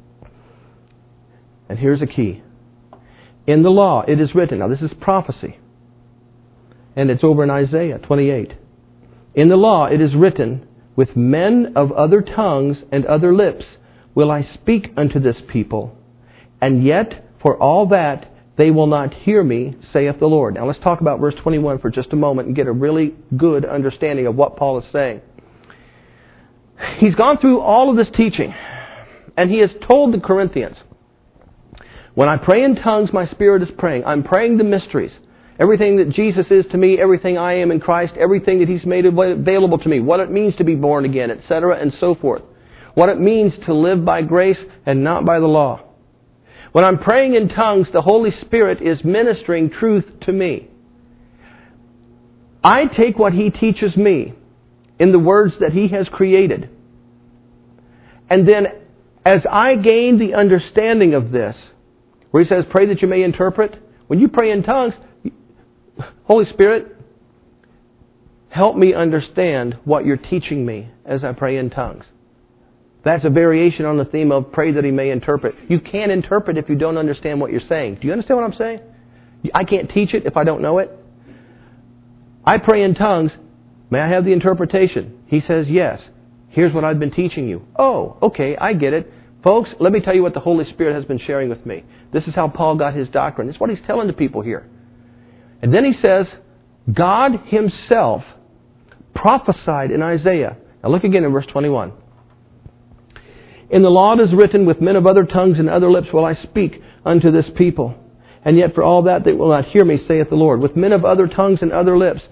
And here's a key. In the law it is written. Now this is prophecy. And it's over in Isaiah 28. In the law it is written, with men of other tongues and other lips will I speak unto this people. And yet, for all that, they will not hear me, saith the Lord. Now let's talk about verse 21 for just a moment and get a really good understanding of what Paul is saying. He's gone through all of this teaching, and he has told the Corinthians, when I pray in tongues, my spirit is praying. I'm praying the mysteries. Everything that Jesus is to me, everything I am in Christ, everything that He's made available to me, what it means to be born again, etc., and so forth. What it means to live by grace and not by the law. When I'm praying in tongues, the Holy Spirit is ministering truth to me. I take what He teaches me in the words that He has created. And then as I gain the understanding of this, where He says, pray that you may interpret. When you pray in tongues, Holy Spirit, help me understand what you're teaching me as I pray in tongues. That's a variation on the theme of pray that He may interpret. You can't interpret if you don't understand what you're saying. Do you understand what I'm saying? I can't teach it if I don't know it. I pray in tongues. May I have the interpretation? He says, yes. Here's what I've been teaching you. Oh, okay, I get it. Folks, let me tell you what the Holy Spirit has been sharing with me. This is how Paul got his doctrine. This is what he's telling to people here. And then he says, God Himself prophesied in Isaiah. Now look again in verse 21. In the law it is written, with men of other tongues and other lips will I speak unto this people. And yet for all that they will not hear me, saith the Lord. With men of other tongues and other lips.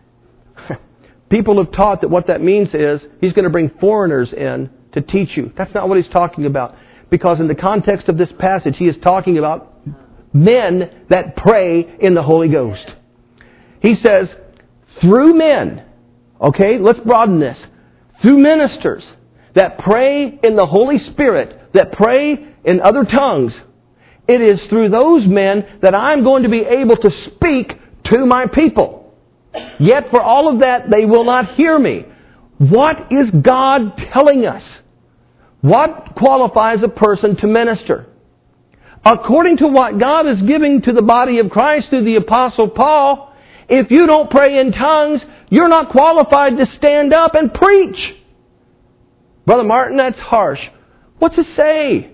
People have taught that what that means is He's going to bring foreigners in to teach you. That's not what He's talking about. Because in the context of this passage, He is talking about men that pray in the Holy Ghost. He says, through men, okay, let's broaden this, through ministers that pray in the Holy Spirit, that pray in other tongues, it is through those men that I'm going to be able to speak to my people. Yet for all of that, they will not hear me. What is God telling us? What qualifies a person to minister? According to what God is giving to the body of Christ through the Apostle Paul, if you don't pray in tongues, you're not qualified to stand up and preach. Brother Martin, that's harsh. What's it say?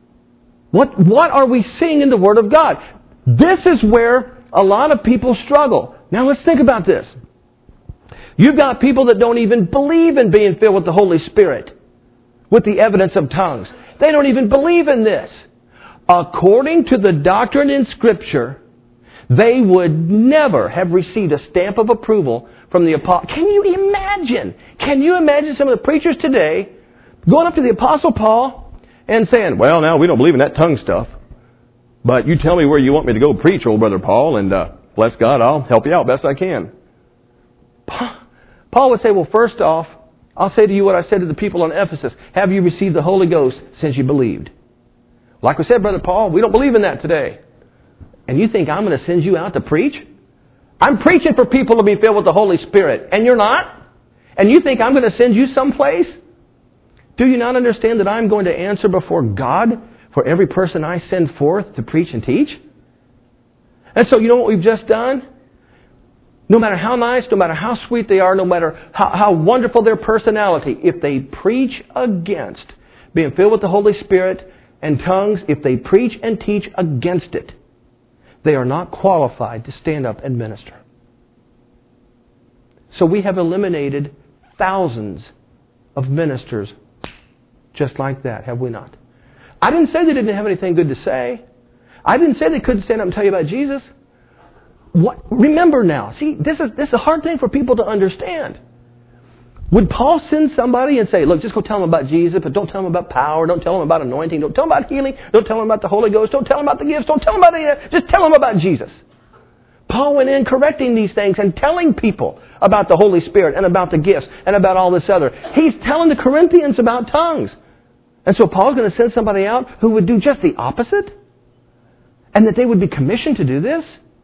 What are we seeing in the Word of God? This is where a lot of people struggle. Now let's think about this. You've got people that don't even believe in being filled with the Holy Spirit, with the evidence of tongues. They don't even believe in this. According to the doctrine in Scripture, they would never have received a stamp of approval from the apostle. Can you imagine? Can you imagine some of the preachers today going up to the Apostle Paul and saying, well, now, we don't believe in that tongue stuff, but you tell me where you want me to go preach, old Brother Paul, and bless God, I'll help you out best I can. Paul would say, well, first off, I'll say to you what I said to the people in Ephesus. Have you received the Holy Ghost since you believed? Like we said, Brother Paul, we don't believe in that today. And you think I'm going to send you out to preach? I'm preaching for people to be filled with the Holy Spirit, and you're not? And you think I'm going to send you someplace? Do you not understand that I'm going to answer before God for every person I send forth to preach and teach? And so you know what we've just done? No matter how nice, no matter how sweet they are, no matter how wonderful their personality, if they preach against being filled with the Holy Spirit and tongues, if they preach and teach against it, they are not qualified to stand up and minister. So we have eliminated thousands of ministers just like that, have we not? I didn't say they didn't have anything good to say. I didn't say they couldn't stand up and tell you about Jesus. Remember now, see, this is a hard thing for people to understand. Would Paul send somebody and say, look, just go tell them about Jesus, but don't tell them about power, don't tell them about anointing, don't tell them about healing, don't tell them about the Holy Ghost, don't tell them about the gifts, don't tell them about any of that, just tell them about Jesus. Paul went in correcting these things and telling people about the Holy Spirit and about the gifts and about all this other. He's telling the Corinthians about tongues. And so Paul's going to send somebody out who would do just the opposite? And that they would be commissioned to do this?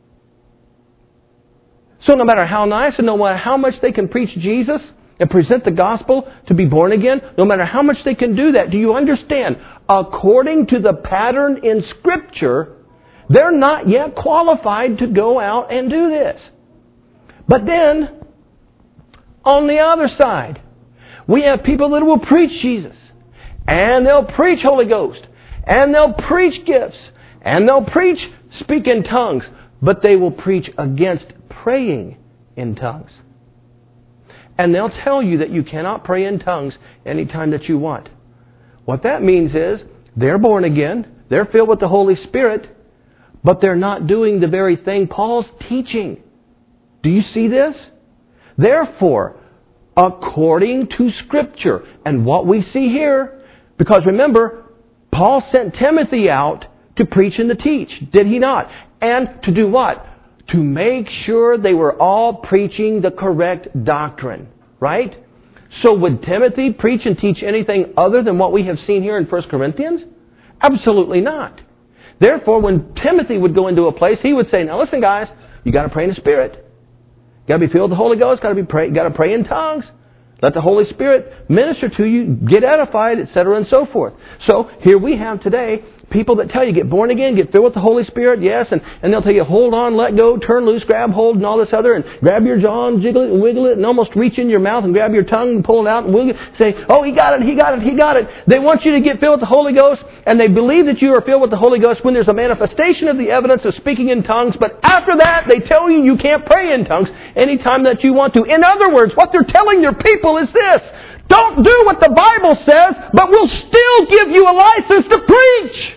So no matter how nice and no matter how much they can preach Jesus and present the gospel to be born again, no matter how much they can do that, do you understand? According to the pattern in Scripture, they're not yet qualified to go out and do this. But then, on the other side, we have people that will preach Jesus, and they'll preach Holy Ghost, and they'll preach gifts, and they'll preach speak in tongues, but they will preach against praying in tongues. And they'll tell you that you cannot pray in tongues anytime that you want. What that means is they're born again, they're filled with the Holy Spirit, but they're not doing the very thing Paul's teaching. Do you see this? Therefore, according to Scripture, and what we see here, because remember, Paul sent Timothy out to preach and to teach, did he not? And to do what? To make sure they were all preaching the correct doctrine, right? So would Timothy preach and teach anything other than what we have seen here in 1 Corinthians? Absolutely not. Therefore, when Timothy would go into a place, he would say, now listen guys, you got to pray in the Spirit. You got to be filled with the Holy Ghost, got to pray in tongues. Let the Holy Spirit minister to you, get edified, etc. and so forth. So here we have today people that tell you, get born again, get filled with the Holy Spirit, yes, and they'll tell you, hold on, let go, turn loose, grab hold, and all this other, and grab your jaw and jiggle it and wiggle it, and almost reach in your mouth and grab your tongue and pull it out and wiggle it, say, oh, he got it, he got it, he got it. They want you to get filled with the Holy Ghost, and they believe that you are filled with the Holy Ghost when there's a manifestation of the evidence of speaking in tongues, but after that, they tell you you can't pray in tongues anytime that you want to. In other words, what they're telling their people is this: don't do what the Bible says, but we'll still give you a license to preach.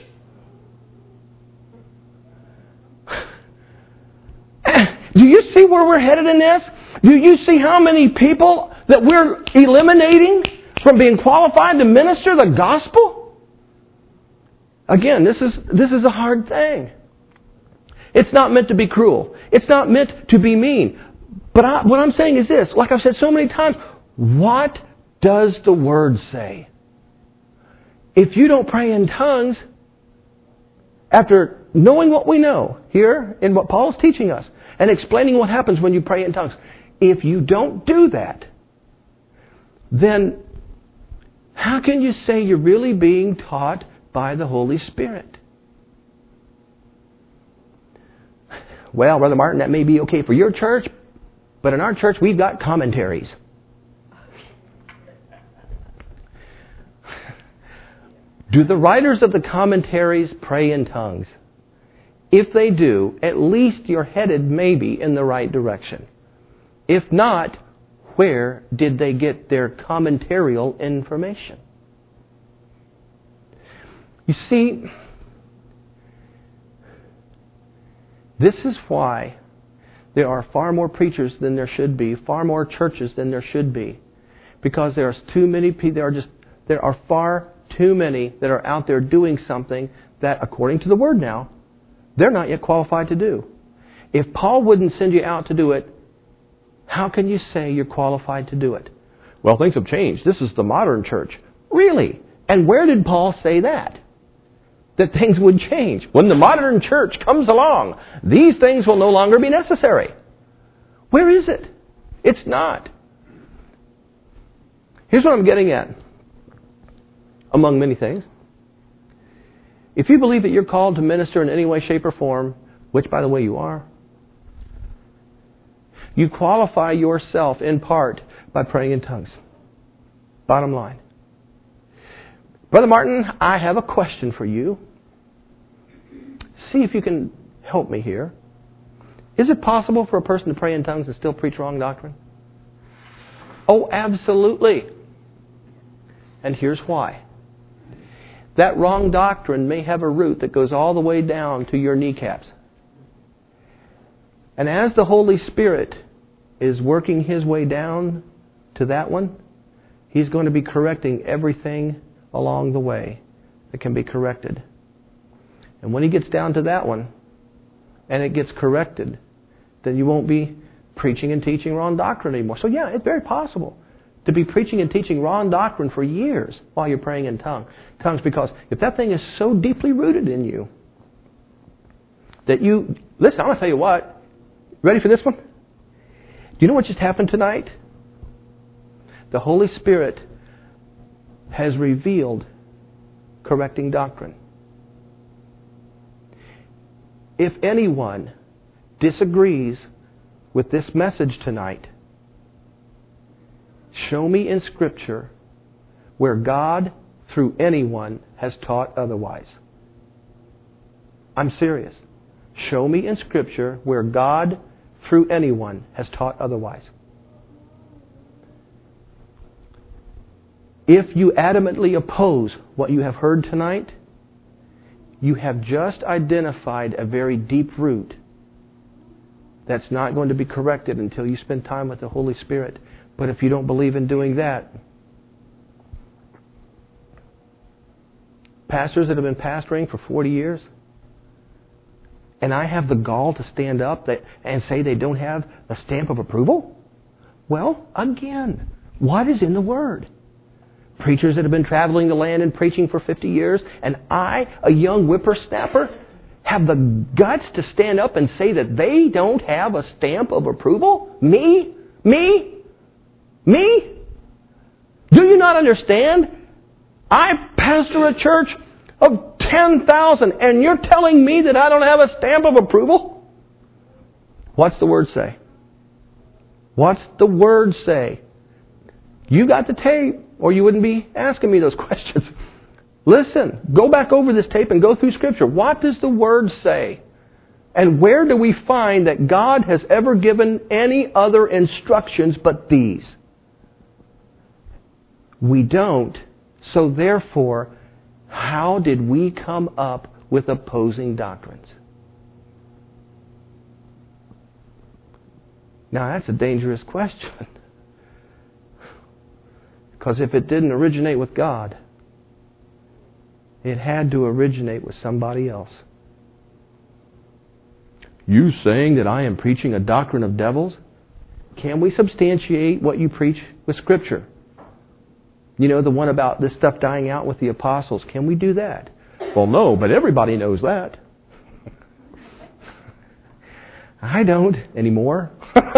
Do you see where we're headed in this? Do you see how many people that we're eliminating from being qualified to minister the gospel? Again, this is a hard thing. It's not meant to be cruel. It's not meant to be mean. But what I'm saying is this, like I've said so many times, what does the Word say? If you don't pray in tongues, after knowing what we know here in what Paul's teaching us, and explaining what happens when you pray in tongues, if you don't do that, then how can you say you're really being taught by the Holy Spirit? Well, Brother Martin, that may be okay for your church, but in our church we've got commentaries. Do the writers of the commentaries pray in tongues? If they do, at least you're headed maybe in the right direction. If not, where did they get their commentarial information? You see, this is why there are far more preachers than there should be, far more churches than there should be, because there are too many people. There are far too many that are out there doing something that, according to the Word now, they're not yet qualified to do. If Paul wouldn't send you out to do it, how can you say you're qualified to do it? Well, things have changed. This is the modern church. Really? And where did Paul say that? That things would change. When the modern church comes along, these things will no longer be necessary. Where is it? It's not. Here's what I'm getting at. Among many things. If you believe that you're called to minister in any way, shape, or form, which, by the way, you are, you qualify yourself in part by praying in tongues. Bottom line. Brother Martin, I have a question for you. See if you can help me here. Is it possible for a person to pray in tongues and still preach wrong doctrine? Oh, absolutely. And here's why. That wrong doctrine may have a root that goes all the way down to your kneecaps. And as the Holy Spirit is working His way down to that one, He's going to be correcting everything along the way that can be corrected. And when He gets down to that one, and it gets corrected, then you won't be preaching and teaching wrong doctrine anymore. So yeah, it's very possible to be preaching and teaching wrong doctrine for years while you're praying in tongues. Because if that thing is so deeply rooted in you, that you... Listen, I'm going to tell you what. Ready for this one? Do you know what just happened tonight? The Holy Spirit has revealed correcting doctrine. If anyone disagrees with this message tonight, show me in Scripture where God, through anyone, has taught otherwise. I'm serious. Show me in Scripture where God, through anyone, has taught otherwise. If you adamantly oppose what you have heard tonight, you have just identified a very deep root that's not going to be corrected until you spend time with the Holy Spirit. But if you don't believe in doing that, pastors that have been pastoring for 40 years, and I have the gall to stand up and say they don't have a stamp of approval? Well, again, what is in the Word? Preachers that have been traveling the land and preaching for 50 years, and I, a young whippersnapper, have the guts to stand up and say that they don't have a stamp of approval? Me? Me? Me? Do you not understand? I pastor a church of 10,000, and you're telling me that I don't have a stamp of approval? What's the Word say? What's the Word say? You got the tape, or you wouldn't be asking me those questions. Listen, go back over this tape and go through Scripture. What does the Word say? And where do we find that God has ever given any other instructions but these? We don't. So therefore, how did we come up with opposing doctrines? Now that's a dangerous question. Because if it didn't originate with God, it had to originate with somebody else. You saying that I am preaching a doctrine of devils? Can we substantiate what you preach with Scripture? You know, the one about this stuff dying out with the apostles. Can we do that? Well, no, but everybody knows that. I don't anymore.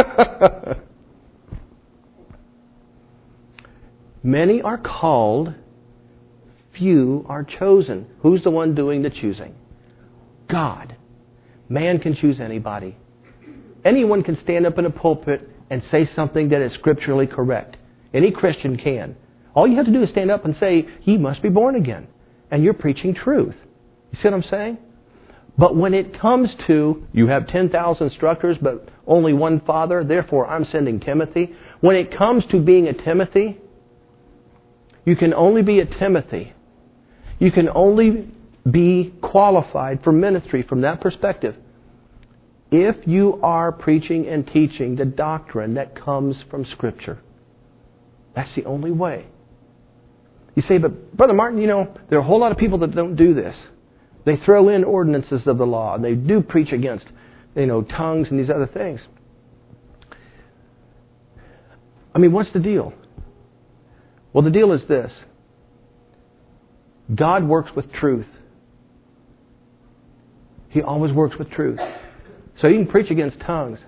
Many are called, few are chosen. Who's the one doing the choosing? God. Man can choose anybody. Anyone can stand up in a pulpit and say something that is scripturally correct. Any Christian can. All you have to do is stand up and say, he must be born again. And you're preaching truth. You see what I'm saying? But when it comes to, you have 10,000 instructors, but only one Father, therefore I'm sending Timothy. When it comes to being a Timothy, you can only be a Timothy. You can only be qualified for ministry from that perspective if you are preaching and teaching the doctrine that comes from Scripture. That's the only way. You say, but Brother Martin, you know, there are a whole lot of people that don't do this. They throw in ordinances of the law, and they do preach against, tongues and these other things. I mean, what's the deal? Well, the deal is this. God works with truth. He always works with truth. So you can preach against tongues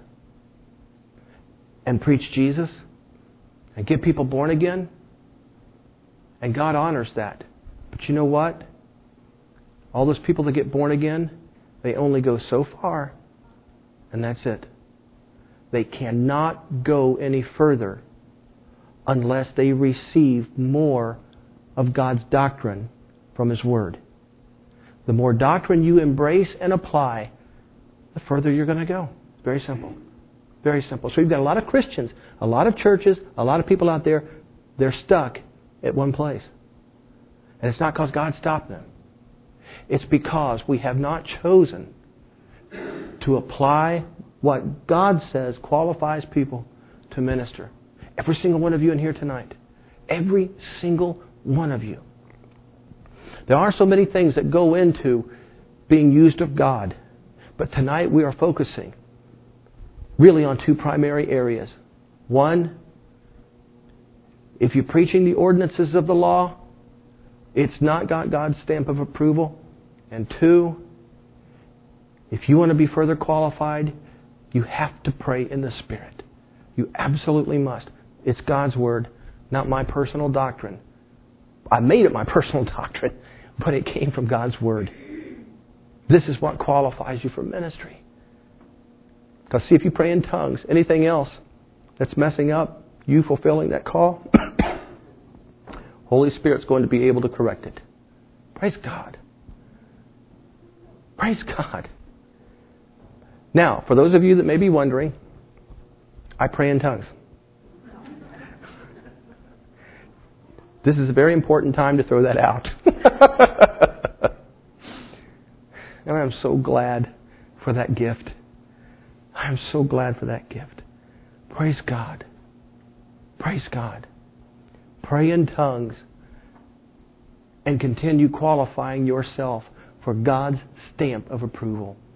and preach Jesus and get people born again, and God honors that. But you know what? All those people that get born again, they only go so far, and that's it. They cannot go any further unless they receive more of God's doctrine from His Word. The more doctrine you embrace and apply, the further you're going to go. Very simple. Very simple. So you've got a lot of Christians, a lot of churches, a lot of people out there, they're stuck at one place. And it's not because God stopped them. It's because we have not chosen to apply what God says qualifies people to minister. Every single one of you in here tonight. Every single one of you. There are so many things that go into being used of God. But tonight we are focusing really on two primary areas. One, if you're preaching the ordinances of the law, it's not got God's stamp of approval. And two, if you want to be further qualified, you have to pray in the Spirit. You absolutely must. It's God's Word, not my personal doctrine. I made it my personal doctrine, but it came from God's Word. This is what qualifies you for ministry. Because see, if you pray in tongues, anything else that's messing up you fulfilling that call, Holy Spirit's going to be able to correct it. Praise God. Praise God. Now, for those of you that may be wondering, I pray in tongues. This is a very important time to throw that out. And I'm so glad for that gift. I am so glad for that gift. Praise God. Praise God. Pray in tongues and continue qualifying yourself for God's stamp of approval.